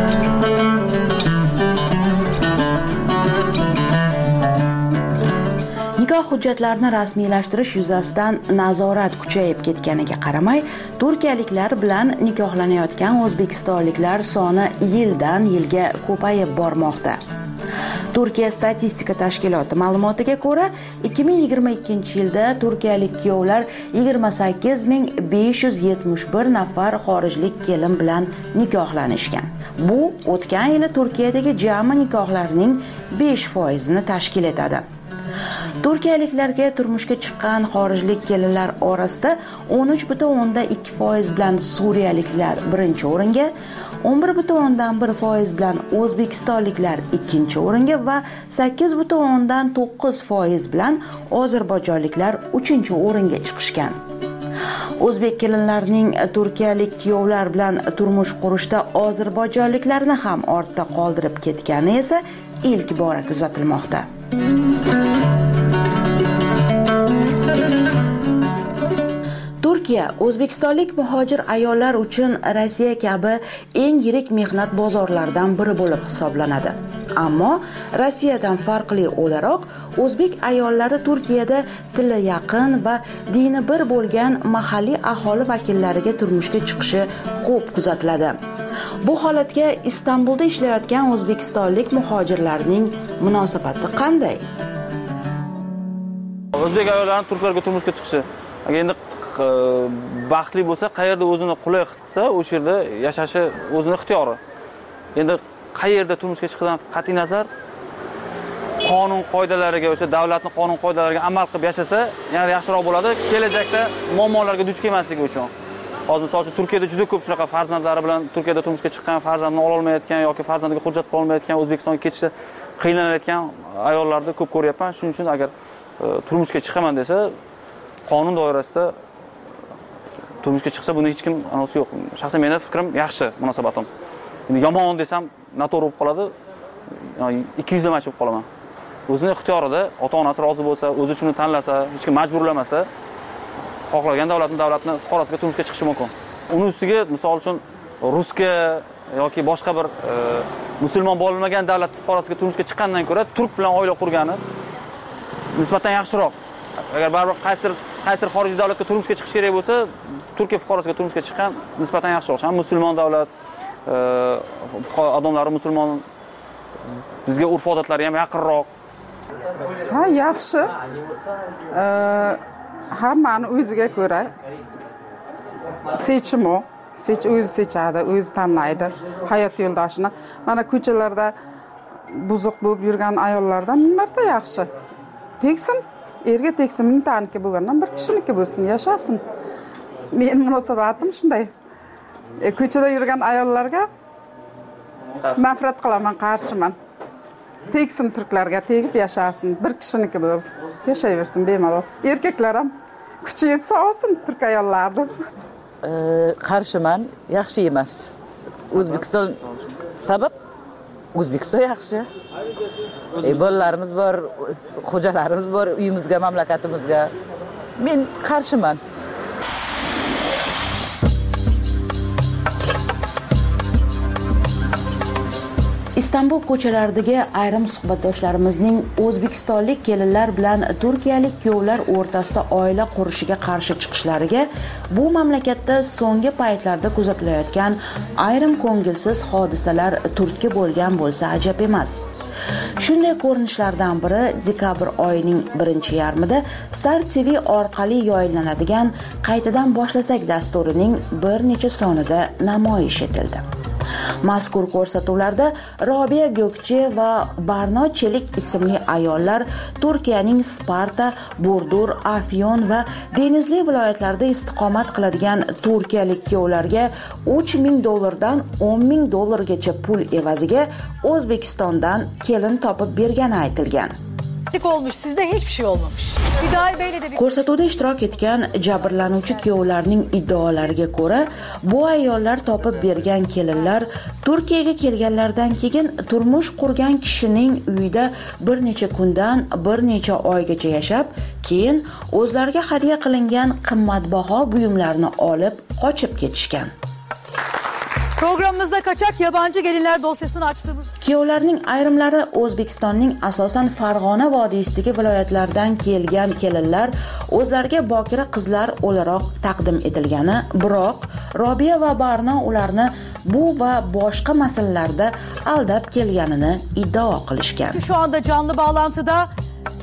Nikoh hujjatlarini rasmiylashtirish yuzasidan nazorat kuchayib ketganiga qaramay, turkiyaliklar bilan nikohlanayotgan o'zbekistonliklar soni yildan yilga ko'payib bormoqda. Turkiya statistika tashkiloti ma'lumotiga ko'ra, ikki ming yigirma ikkinchi yilda turkiyalik kuyovlar yigirma sakkiz ming besh yuz yetmish bir nafar xorijlik kelin bilan nikohlanishgan. Bu o'tgan yili Turkiyadagi jami nikohlarning besh foizini tashkil etadi. Turkiyaliklarga turmushga chiqqan xorijlik kelinlar orasida o'n uch butun o'ndan ikki foiz bilan suriyaliklar birinchi o'ringa, o'n bir butun o'ndan bir foiz bilan o'zbekistonliklar ikkinchi o'ringa va sakkiz butun o'ndan to'qqiz foiz bilan ozarbayjonliklar uchinchi o'ringa chiqishgan. O'zbek kelinlarining turkiyalik kuyovlar bilan turmush qurishda ozarbayjonliklarni ham ortda qoldirib ketgani esa ilk bora kuzatilmoqda. Turkiya o'zbekistonlik muhojir ayollar uchun Rossiya kabi eng yirik mehnat bozorlaridan biri bo'lib hisoblanadi. Ammo Rossiyadan farqli o'laroq o'zbek ayollari Turkiyada tili yaqin va dini bir bo'lgan mahalliy aholi vakillariga turmushga chiqishi ko'p kuzatiladi. Bu holatga Istanbulda ishlayotgan o'zbekistonlik muhojirlarning munosabati qanday? O'zbek ayollarining turklarga turmushga chiqishi, agar endi baxtli bo'lsa, qayerda o'zini qulay his qilsa, o'sha yerda yashashi o'zini ixtiyori. Endi qayerda turmushga chiqishdan qat'iy nazar qonun qoidalariga, o'sha davlatning qonun qoidalariga amal qilib yashasa, yana yaxshiroq bo'ladi. Kelajakda muammolarga duch kelmasligi uchun. Hozir misol uchun Turkiyada juda ko'p shunaqa farzandlari bilan Turkiyada turmushga chiqqan, farzandini ola olmayotgan yoki farzandiga hujjat qila olmayotgan, O'zbekistonga ketishda qiynaladigan ayollarni ko'p ko'ryapman. Shuning uchun agar turmushga chiqaman desa, qonun doirasida turmushga chiqsa buni hech kim anosi yo'q. Shaxsan mening fikrim yaxshi munosabatim. Endi yomon desam noto'g'ri bo'lib qoladi. ikki yuz lamachi bo'lib qolaman. O'zining ixtiyorida, ota-onasi rozi bo'lsa, o'zi shuni tanlasa, hech kim majburlamasa, xohlagan davlatning davlatni fuqarosiga turmushga chiqishi mumkin. Uning ustiga misol uchun rusga yoki boshqa bir e, musulmon bo'lmagan davlat fuqarosiga turmushga chiqqandan ko'ra turk bilan oila qurgani nisbatan yaxshiroq. Agar baribir qaysidir qaysidir xorijiy davlatga turmushga chiqish kerak bo'lsa, Turkiya fuqarosiga turmushga chiqqan nisbatan yaxshiroq. Ham musulmon davlat, e, odamlari musulmon, bizga urf-odatlari ham yaqinroq. Ha, yaxshi. E, hammani o'ziga ko'ra seçimi, seç o'zi seçadi, o'zi tanlaydi hayot yo'ldoshini. Mana ko'chalarda buzuq bo'lib yurgan ayollardan ming marta yaxshi. Teksin, erga teksin, mingtaniki bo'lgandan bir kishiniki bo'lsin, yashasin. Men munosabatim shunday. E, ko'chada yurgan ayollarga nafrat qilaman, qarshiman. Teksin turklarga tegib yashasin, bir kishiniki bo'lib yashayversin bemalol. Erkaklar ham kuchi yetsa olsin turk ayollarni. E, qarshiman, yaxshi emas. O'zbekiston sabab O'zbekiston yaxshi. E, bolalarimiz bor, xo'jalarimiz bor, uyimizga, mamlakatimizga. Men qarshiman. Istanbul ko'chalaridagi ayrim suhbatdoshlarimizning o'zbekistonlik kelinlar bilan turkiyalik kuyovlar o'rtasida oila qurishiga qarshi chiqishlariga bu mamlakatda so'nggi paytlarda kuzatilayotgan ayrim ko'ngilsiz hodisalar turtki bo'lgan bo'lsa ajab emas. Shunday ko'rinishlardan biri dekabr oyining birinchi yarmida Star T V orqali yoyinlanadigan Qaytadan boshlasak dasturining bir necha sonida namoyish etildi. Mazkur ko'rsatuvlarda Robiya Gökçe va Barno Çelik ismli ayollar Turkiyaning Sparta, Burdur, Afyon va Denizli viloyatlarida istiqomat qiladigan turkiyalik kuyovlarga uch ming dollardan o'n ming dollargacha pul evaziga O'zbekistondan kelin topib bergani aytilgan. olmuş, sizde hiçbir şey olmamış. Hidayet Bey'le de bir... Ko'rsatuvda ishtirok etgan jabrlanuvchi kuyovlarning iddaolariga ko'ra, bu ayollar topib bergan kelinlar Turkiyaga kelganlardan keyin turmush qurgan kishining uyida bir necha kundan bir necha oygacha yashab, keyin o'zlariga hadya qilingan qimmatbaho buyumlarni olib qochib ketishgan. Programımızda kaçak yabancı gelinler dosyasını açtığımız... Kuyovlarning ayrimlari O'zbekistonning asosan Farg'ona vodiysidagi viloyatlardan kelgan kelinlar o'zlariga bokira qizlar o'laroq taqdim etilgani, biroq Robiya va Barno ularni bu va boshqa masalalarda aldab kelganini iddao qilishgan. Şu anda canlı bağlantıda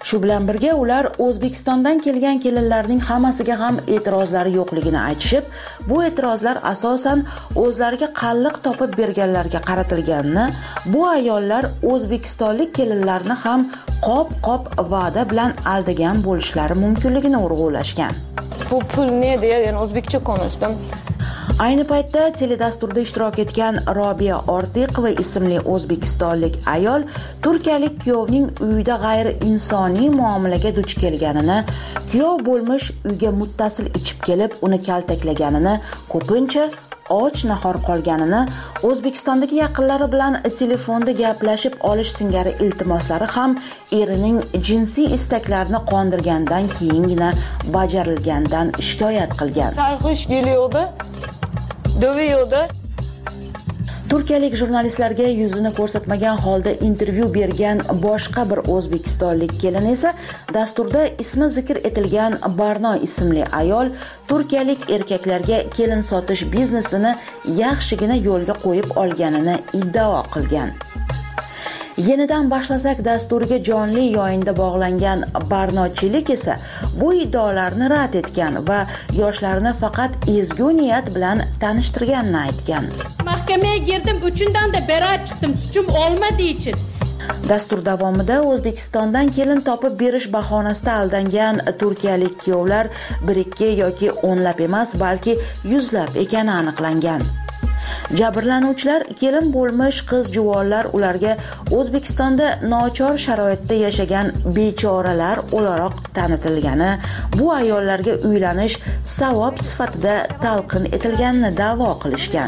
Shu bilan birga ular O'zbekistondan kelgan kelinlarning hammasiga ham e'tirozlari yo'qligini aytishib, bu e'tirozlar asosan o'zlariga qalliq topib berganlarga qaratilganini, bu ayollar o'zbekistonlik kelinlarni ham qop-qop va'da bilan aldagan bo'lishlari mumkinligini urg'ulashgan. Bu pul ne diye yani o'zbekcha konuştum. Ayni paytda teledasturda ishtirok etgan Robiya Ortiqova ismli o'zbekistonlik ayol turkiyalik kuyovning uyida g'ayri insoniy muomalaga duch kelganini, kuyov bo'lmish uyga muttasil ichib kelib uni kaltaklaganini, ko'pincha och nahor qolganini, O'zbekistondagi yaqinlari bilan telefonda gaplashib olish singari iltimoslari ham erining jinsiy istaklarini qondirgandan keyingina bajarilgandan shikoyat qilgan. Sarxush keliyordi, dövüyordi. Turkiyalik jurnalistlarga yuzini ko'rsatmagan holda intervyu bergan boshqa bir o'zbekistonlik kelin esa dasturda ismi zikr etilgan Barno ismli ayol turkiyalik erkaklarga kelin sotish biznesini yaxshigina yo'lga qo'yib olganini iddao qilgan. Yenidan boshlasak dasturiga jonli yo'yinda bog'langan Barnochilik esa bu iddaolarni rad etgan va yoshlarni faqat ezgu niyat bilan tanishtirganini aytgan. Mahkamaga girdim, uchundan da beraat chiqdim, suchum olmadi için. Dastur davomida O'zbekistondan kelin topib berish bahonasida aldangan turkiyalik kuyovlar bir ikki yoki o'nlab emas, balki yuzlab ekani aniqlangan. Jabrlanuvchilar kelin bo'lmish qiz juvonlar ularga O'zbekistonda nochor sharoitda yashagan bechoralar o'laroq tanitilgani, bu ayollarga uylanish savob sifatida talqin etilganini da'vo qilishgan.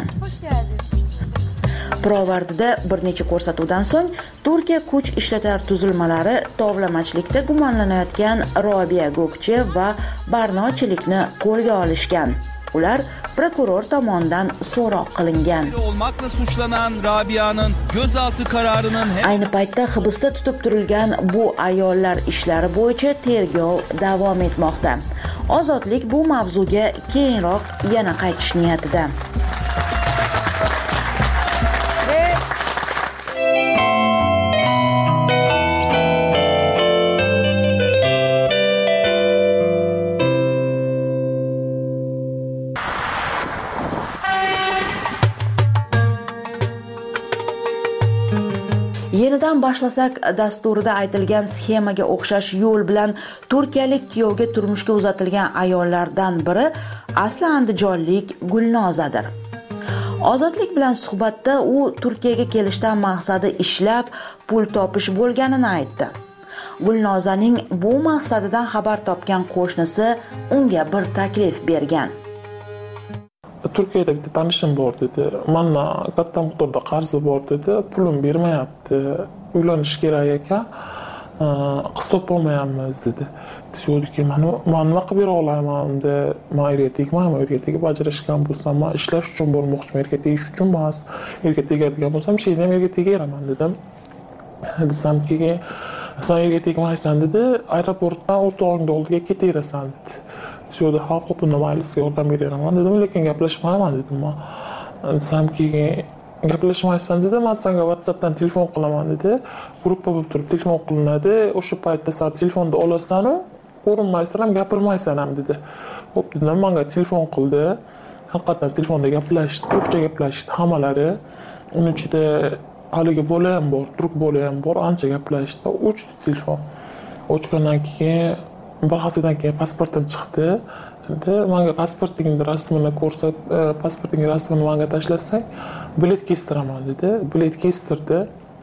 Pirovardida bir necha ko'rsatuvdan so'ng Turkiya kuch ishlatar tuzilmalari tovlamachilikda gumonlanayotgan Robiya Gokche va Barnochilikni qo'lga olishgan. Ular prokuror tomonidan so'roq qilingan. Olmakla suçlanan Rabia'nın gözaltı kararının ayni paytda hibsda tutib turilgan bu ayollar ishlari bo'yicha tergov davom etmoqda. Ozodlik bu mavzuga keyinroq yana qaytish niyatida. Yenidan boshlasak dasturida aytilgan sxemaga o'xshash yo'l bilan turkiyalik kuyovga turmushga uzatilgan ayollardan biri asli andijonlik Gulnozadir. Ozodlik bilan suhbatda u Turkiyaga kelishdan maqsadi ishlab pul topish bo'lganini aytdi. Gulnozaning bu maqsadidan xabar topgan qo'shnisi unga bir taklif bergan. Turkiyada bitta tanishim bor dedi. Menga katta miqdorda qarzi bor dedi. Pulim bermayapti. Uylanish kerak ekan. Qiz topolmayapmiz dedi. Deydi, "Men men nima qilib bera olaman?" de, "Men erga tegmayman, erga tegib ajrashgan bo'lsam, men ishlash uchun bormoqchiman, erga tegish uchun emas. Erga tegadigan bo'lsam, sheyni ham erga tegeraman" dedim. Desamki, "Sen erga tegmaysan" dedi. "Aeroportdan o'rtog'ingni oldiga ketirasan" dedi. Şurada halk okulunda maylisga yordam beraman dedim, lekin gaplashmayman dedim. Desamki, gaplashmaysan dedi, men senga WhatsAppdan telefon qilaman dedi. Gruppa bo'lib turib telefon qilinadi. O'sha paytda sen telefonda olasan-u, ko'rinmaysan ham, gapirmaysan ham dedi. Xo'p dedim, menga telefon qildi. Haqiqatan telefonda gaplashdi, turkcha gaplashdi hammalari. Uning ichida haligi bola ham bor, turk bola ham bor, ancha gaplashdi. O'chdi telefon. O'chgandan keyin bir haftadan keyin pasportim chiqdi. Endi menga pasportingni rasmini ko'rsat, pasportingni rasmini menga tashlasang, bilet kestiraman dedi. Bilet kestirdi.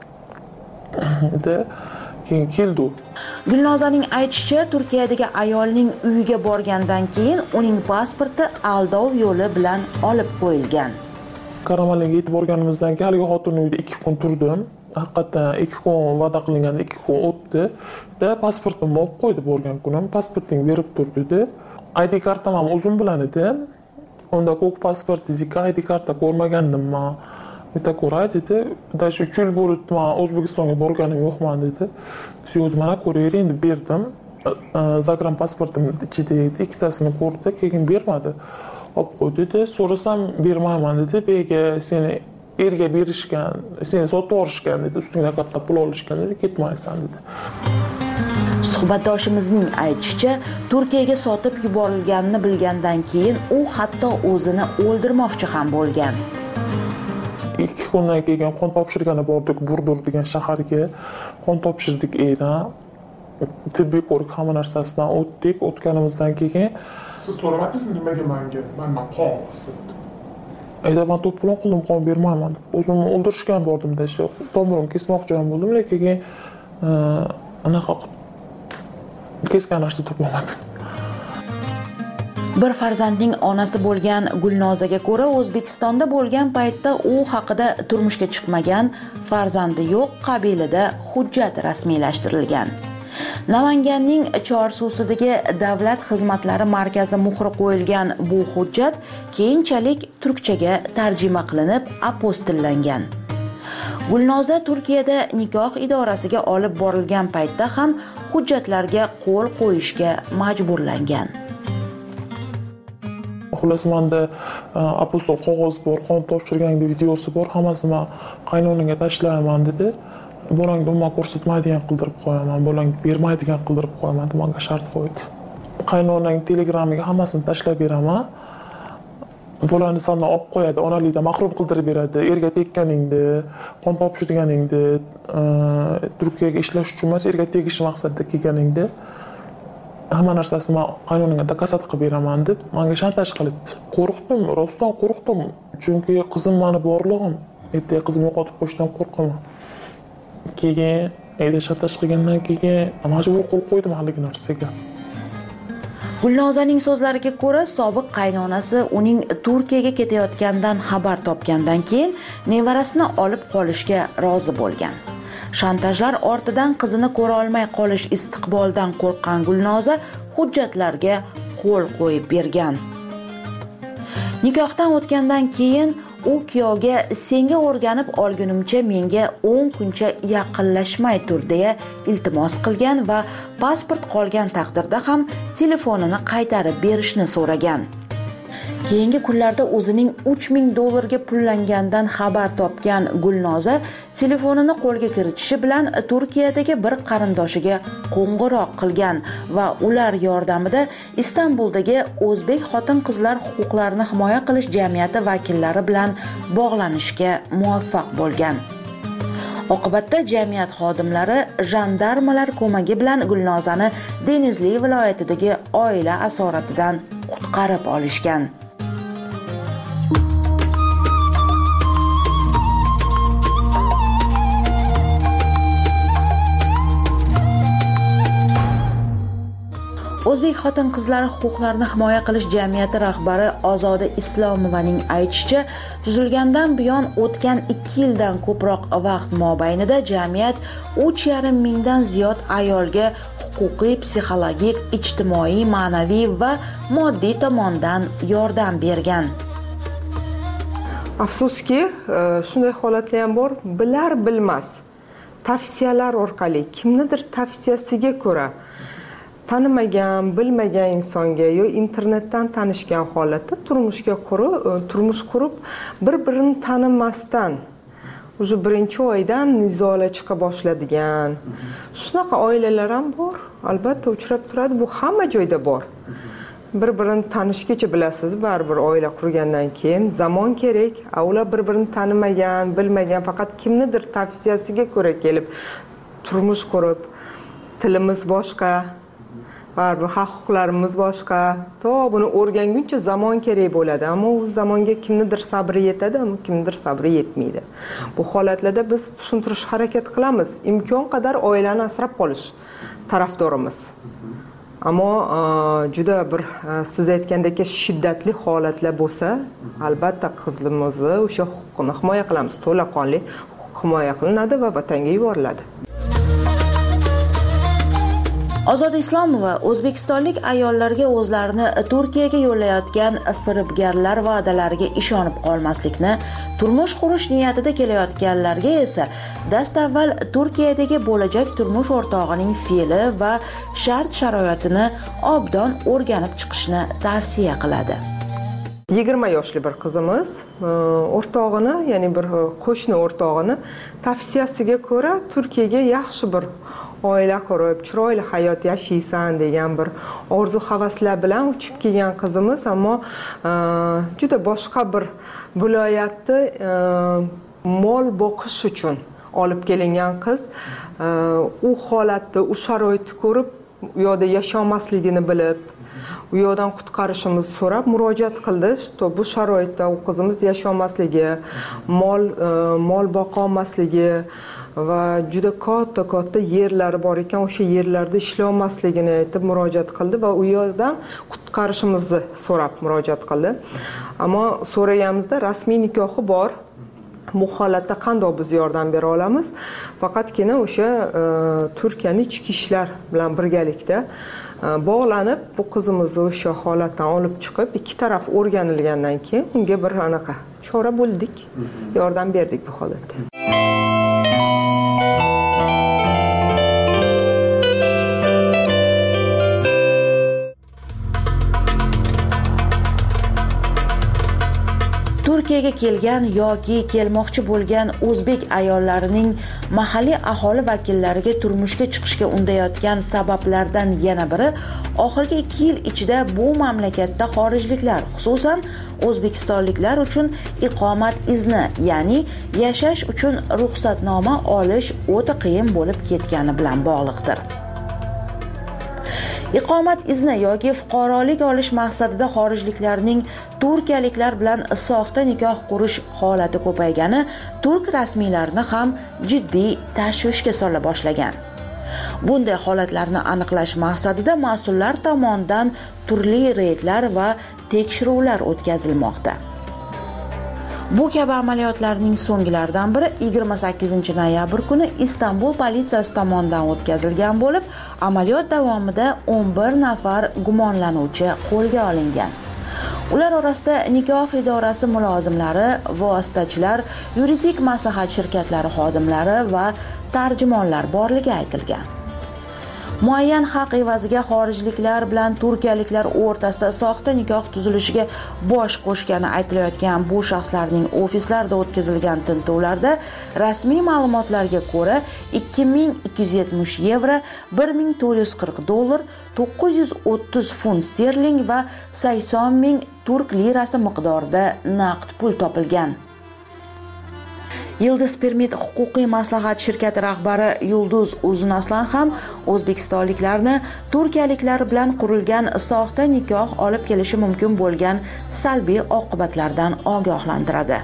De keyin keldi. Gulnozaning aytishicha, Turkiyadagi ayolning uyiga borgandan keyin uning pasporti aldov yo'li bilan olib qo'yilgan. Karamanliga yetib borganimizdan keyin haligi xotin uyida ikki kun turdim. Haqiqatan ikki kun va'da qilinganda ikki kun o'tdi. Da pasportimni olib qo'ydi borgan kunim. Pasporting berib tur dedi. I D kartam ham o'zim bilan edi. Unda ko'k pasportingizdagi I D karta ko'rmagandim men. Bitta ko'ray dedi. Dash uch yil bo'lib men O'zbekistonga borganim yo'qman dedi. Suyud mana ko'ravering deb berdim. Zagram pasportim ichida edi. Ikkitasini ko'rdi, keyin bermadi. Olib qo'ydi dedi. So'rasam bermayman dedi. Bega seni erga berishgan, seni sotib yuborishgan dedi. Ustingdan katta pul olishgan dedi. Ketmaysan dedi. Suhbatdoshimizning aytishicha, Turkiyaga sotib yuborilganini bilgandan keyin u hatto o'zini o'ldirmoqchi ham bo'lgan. ikki kundan keyin qon topshirgani bordik Burdur degan shaharga. Qon topshirdik eyda. Tibbiy ko'rik hamma narsasidan o'tdik. O'tganimizdan keyin siz so'ramadingizmi nimaga menga mendan qon olasiz? Ayda men to'polon qildim, qon bermayman. O'zimni o'ldirishgan bordimda, shu tomirim kesmoqchi ham bo'ldim, lekin keyin anaqa kesgan narsa topolmadim. Bir farzandning onasi bo'lgan Gulnozaga ko'ra, O'zbekistonda bo'lgan paytda u haqida turmushga chiqmagan, farzandi yo'q qabilida hujjat rasmiylashtirilgan. Namanganning Chorsuvsidagi Davlat xizmatlari markazi muhri qo'yilgan bu hujjat keyinchalik turkchaga tarjima qilinib apostillangan. Gulnoza Turkiyada nikoh idorasiga olib borilgan paytda ham hujjatlarga qo'l qo'yishga majburlangan. Xullas, menda apostol qog'oz bor, qon topshirganda videosi bor, hammasini qaynonaga tashlayman dedi. Bolangni umuman ko'rsatmaydigan qildirib qo'yaman, bolangni bermaydigan qildirib qo'yaman deb menga shart qo'ydi. Qaynonang telegramiga hammasini tashlab beraman. Bolani sandan olib qo'yadi, onalikdan mahrum qildirib beradi. Erga tekkaningda, qon topshirganingda, Turkiyaga ishlash uchun emas, erga tegish maqsadida kelganingda hamma narsasini qaynonangga dokazat qilib beraman deb menga shantaj qilibdi. Qo'rqdim, rostdan qo'rqdim. Chunki qizim meni borlig'im. Ertaga qizimni yo'qotib qo'yishdan qo'rqaman. Keyin ayda shantaj qilgandan keyin majbur qo'l qo'ydim haligi narsaga. Gulnozaning so'zlariga ko'ra, sobiq qaynonasi uning Turkiyaga ketayotganidan xabar topgandan keyin nevarasini olib qolishga rozi bo'lgan. Shantajlar ortidan qizini ko'ra olmay qolish istiqboldan qo'rqqan Gulnoza hujjatlarga qo'l qo'yib bergan. Nikohdan o'tgandan keyin u kuyovga senga o'rganib olgunimcha menga o'n kuncha yaqinlashmay tur deya iltimos qilgan va pasport qolgan taqdirda ham telefonini qaytarib berishni so'ragan. Keyingi kunlarda o'zining uch ming dollarga pullangandan xabar topgan Gulnoza telefonini qo'lga kiritishi bilan Turkiyadagi bir qarindoshiga qo'ng'iroq qilgan va ular yordamida Istanbuldagi O'zbek xotin-qizlar huquqlarini himoya qilish jamiyati vakillari bilan bog'lanishga muvaffaq bo'lgan. Oqibatda jamiyat xodimlari jandarmalar ko'magi bilan Gulnozani Denizli viloyatidagi oila asoratidan qutqarib olishgan. O'zbek xotin-qizlar huquqlarini himoya qilish jamiyati rahbari Ozoda Islomovaning aytishicha, tuzilgandan buyon o'tgan ikki yildan ko'proq vaqt mobaynida jamiyat uch yarim mingdan ziyod ayolga huquqiy, psixologik, ijtimoiy, ma'naviy va moddiy tomondan yordam bergan. Afsuski, shunday holatlar ham bor, bilar bilmas tavsiyalar orqali kimnidir tavsiyasiga ko'ra tanimagan, bilmagan insonga yo internetdan tanishgan holatda turmushga qurib, turmush qurib, bir-birini tanimasdan o'sha birinchi oydan nizolar chiqa boshladigan. Shunaqa oilalar ham bor. Albatta uchrab turadi, bu hamma joyda bor. Bir-birini tanishgacha bilasiz, baribir oila qurgandan keyin zamon kerak. Ular bir-birini tanimagan, bilmagan, faqat kimnidir tavsiyasiga ko'ra kelib turmush qurib, tilimiz boshqa, baribir huquqlarimiz boshqa. To buni o'rganguncha zamon kerak bo'ladi, ammo u zamonga kimnidir sabri yetadi, ammo kimnidir sabri yetmaydi. Bu holatlarda biz tushuntirish harakat qilamiz. Imkon qadar oilani asrab qolish tarafdorimiz. Ammo juda bir siz aytgandek shiddatli holatlar bo'lsa, albatta qizimizni o'sha huquqini himoya qilamiz. To'laqonli huquq himoya qilinadi va vatanga yuboriladi. Ozoda Islomova o'zbekistonlik ayollarga o'zlarini Turkiyaga yo'llayotgan firibgarlar va'dalariga ishonib qolmaslikni, turmush qurish niyatida kelayotganlarga esa dastavval Turkiyadagi bo'lajak turmush o'rtog'ining fe'li va shart-sharoitini obdon o'rganib chiqishni tavsiya qiladi. yigirma yoshli bir qizimiz o'rtog'ini, ya'ni bir qo'shni o'rtog'ini tavsiyasiga ko'ra Turkiyaga yaxshi bir oila qurib chiroyli hayot yashaysan degan bir orzu havaslar bilan uchib kelgan qizimiz, ammo juda boshqa bir viloyatda mol boqish uchun olib kelingan qiz. U holatda, u sharoitni ko'rib, u yoqda yasholmasligini bilib, u yoqdan qutqarishimiz so'rab murojaat qildi. To bu sharoitda u qizimiz yasholmasligi, mol mol boqa olmasligi va juda katta katta yerlari bor ekan, o'sha yerlarda ishlay olmasligini aytib murojaat qildi va u yoqdan qutqarishimizni so'rab murojaat qildi. Ammo so'raganimizda rasmiy nikohi bor. Bu holatda qanday biz yordam bera olamiz? Faqatgina o'sha Turkiyaning ichki ishlar bilan birgalikda bog'lanib, bu qizimizni o'sha holatdan olib chiqib, ikki taraf o'rganilgandan keyin unga bir anaqa chora bo'ldik, yordam berdik bu holatda. Turkiyaga kelgan yoki kelmoqchi bo'lgan o'zbek ayollarining mahalliy aholi vakillariga turmushga chiqishga undayotgan sabablardan yana biri oxirgi ikki yil ichida bu mamlakatda xorijliklar, xususan o'zbekistonliklar uchun iqomat izni, ya'ni yashash uchun ruxsatnoma olish o'ta qiyin bo'lib ketgani bilan bog'liqdir. Iqomat izni yoki fuqarolik olish maqsadida xorijliklarning turkiyaliklar bilan soxta nikoh qurish holati ko'paygani turk rasmiylarini ham jiddiy tashvishga sola boshlagan. Bunday holatlarni aniqlash maqsadida mas'ullar tomonidan turli reydlar va tekshiruvlar o'tkazilmoqda. Bu kabi amaliyotlarning so'nggilaridan biri yigirma sakkizinchi noyabr kuni Istanbul politsiyasi tomonidan o'tkazilgan bo'lib, amaliyot davomida o'n bir nafar gumonlanuvchi qo'lga olingan. Ular orasida nikoh idorasi mulozimlari, vositachilar, yuridik maslahat shirkatlari xodimlari va tarjimonlar borligi aytilgan. Muayyan haq evaziga xorijliklar bilan turkiyaliklar o'rtasida soxta nikoh tuzilishiga bosh qo'shgani aytilayotgan bu shaxslarning ofislarida o'tkazilgan tintuvlarda rasmiy ma'lumotlarga ko'ra ikki ming ikki yuz yetmish yevro, bir ming to'rt yuz qirq dollar, to'qqiz yuz o'ttiz funt sterling va sakson ming turk lirasi miqdorida naqd pul topilgan. Yıldız Permit huquqiy maslahat shirkati rahbari Yulduz Uzunaslan ham o'zbekistonliklarni turkiyaliklar bilan qurilgan soxta nikoh olib kelishi mumkin bo'lgan salbiy oqibatlardan ogohlantiradi.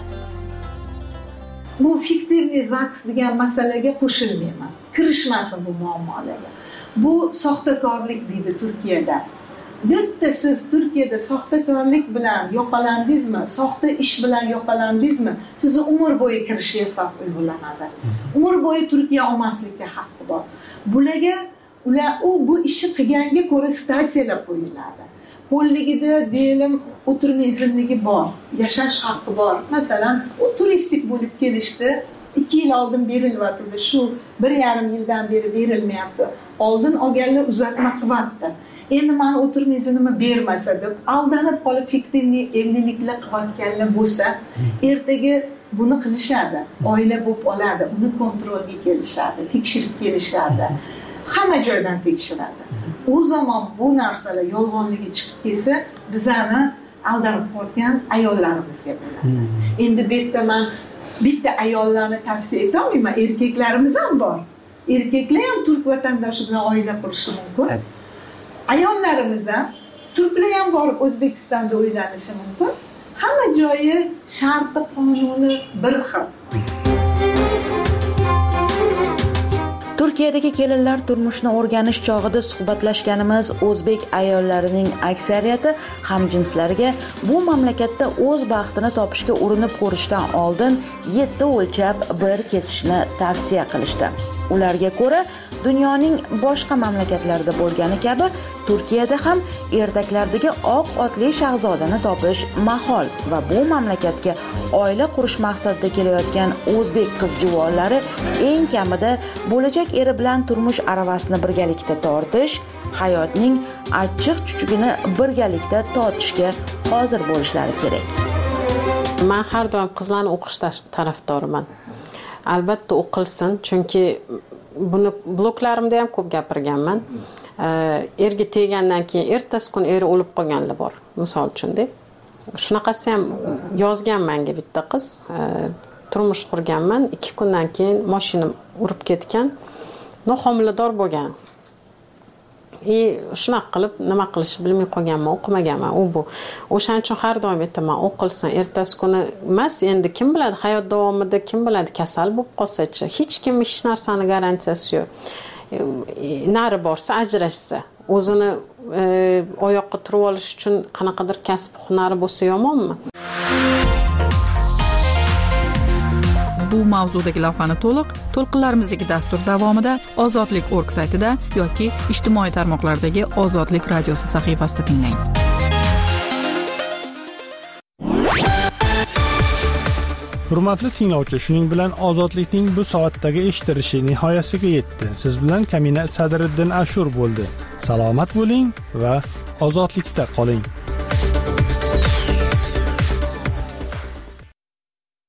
Bu fiktivniy zaks degan masalaga qo'shilmayman. Kirishmasin bu muammolarga. Bu soxtakorlik deydi Turkiyada. Bitta siz Turkiyada soxtakorlik bilan yo'qolandingizmi, soxta ish bilan yo'qolandingizmi, sizni umr bo'yi kirish hisob uygulanadi. Umr bo'yi Turkiya olmaslikka haqqi bor. Bularga ular u bu ishni qilganga ko'ra statsiyalar qo'yiladi. Qo'lligida deylim o'tirma izinligi bor, yashash haqqi bor. Masalan, u turistik bo'lib kelishdi, ikki yil oldin berilibdi, shu bir yarim yildan beri berilmayapti. Oldin olganlar uzatma qilyapti. Endi meni o'tirma iznimni bermasa deb aldanib qolib fiktivniy evliliklar qilayotganlar bo'lsa, ertaga buni qilishadi. Oila bo'lib oladi, uni kontrolga kelishadi, tekshirib kelishadi. Hamma joydan tekshiradi. O zaman bu narsalar yolg'onligi chiqib kelsa, bizani aldanib qolgan ayollarimizga bo'ladi. Endi bu yerda men bitta ayollarni tavsiya eta olmayman, erkaklarimiz ham bor. Erkaklar ham turk vatandoshi bilan oila qurishi mumkin. Ayollarimiz ham, turklar ham borib O'zbekistonda uylanishi mumkin. Hamma joyi sharti, qonuni bir xil. Turkiyadagi kelinlar turmushni o'rganish chog'ida suhbatlashganimiz o'zbek ayollarining aksariyati hamjinslariga bu mamlakatda o'z baxtini topishga urinib ko'rishdan oldin yetti o'lchab bir kesishni tavsiya qilishdi. Ularga ko'ra, dunyoning boshqa mamlakatlarida bo'lgani kabi Turkiyada ham ertaklardagi oq otli shahzodani topish mahol va bu mamlakatga oila qurish maqsadida kelayotgan o'zbek qiz-juvonlari eng kamida bo'lajak eri bilan turmush aravasini birgalikda tortish, hayotning achchiq-chuchugini birgalikda totishga hozir bo'lishlari kerak. Men har doim qizlarni o'qish tarafdoriman. Albatta o'qilsin, chunki buni bloklarimda ham ko'p gapirganman. Erga tegandan keyin ertasi kun eri o'lib qolganlar bor, misol uchun-da. Shunaqasi ham yozgan menga bitta qiz. Turmush qurganman, ikki kundan keyin mashina urib ketgan, nohomilador bo'lgan. E, shunaqa qilib nima qilishni bilmay qolganman, o'qimaganman. U bu. O'shaning uchun har doim aytaman, o'qilsin, ertasi kuni emas, endi kim biladi, hayot davomida kim biladi, kasal bo'lib qolsa-chi, hech kim hech narsani garantiyasi yo'q. Nari borsa, ajrashsa, o'zini e, oyoqqa turib olish uchun qanaqadir kasb hunari bo'lsa yomonmi? Bu mavzudagi lavhani to'liq to'lqinlarimizdagi dastur davomida ozodlik точка org saytida yoki ijtimoiy tarmoqlardagi Ozodlik radiosi sahifasida tinglang. Hurmatli tinglovchi, shuning bilan Ozodlikning bu soatdagi eshittirishi nihoyasiga yetdi. Siz bilan Kamina Sadriddin Ashur bo'ldi. Salomat bo'ling va ozodlikda qoling.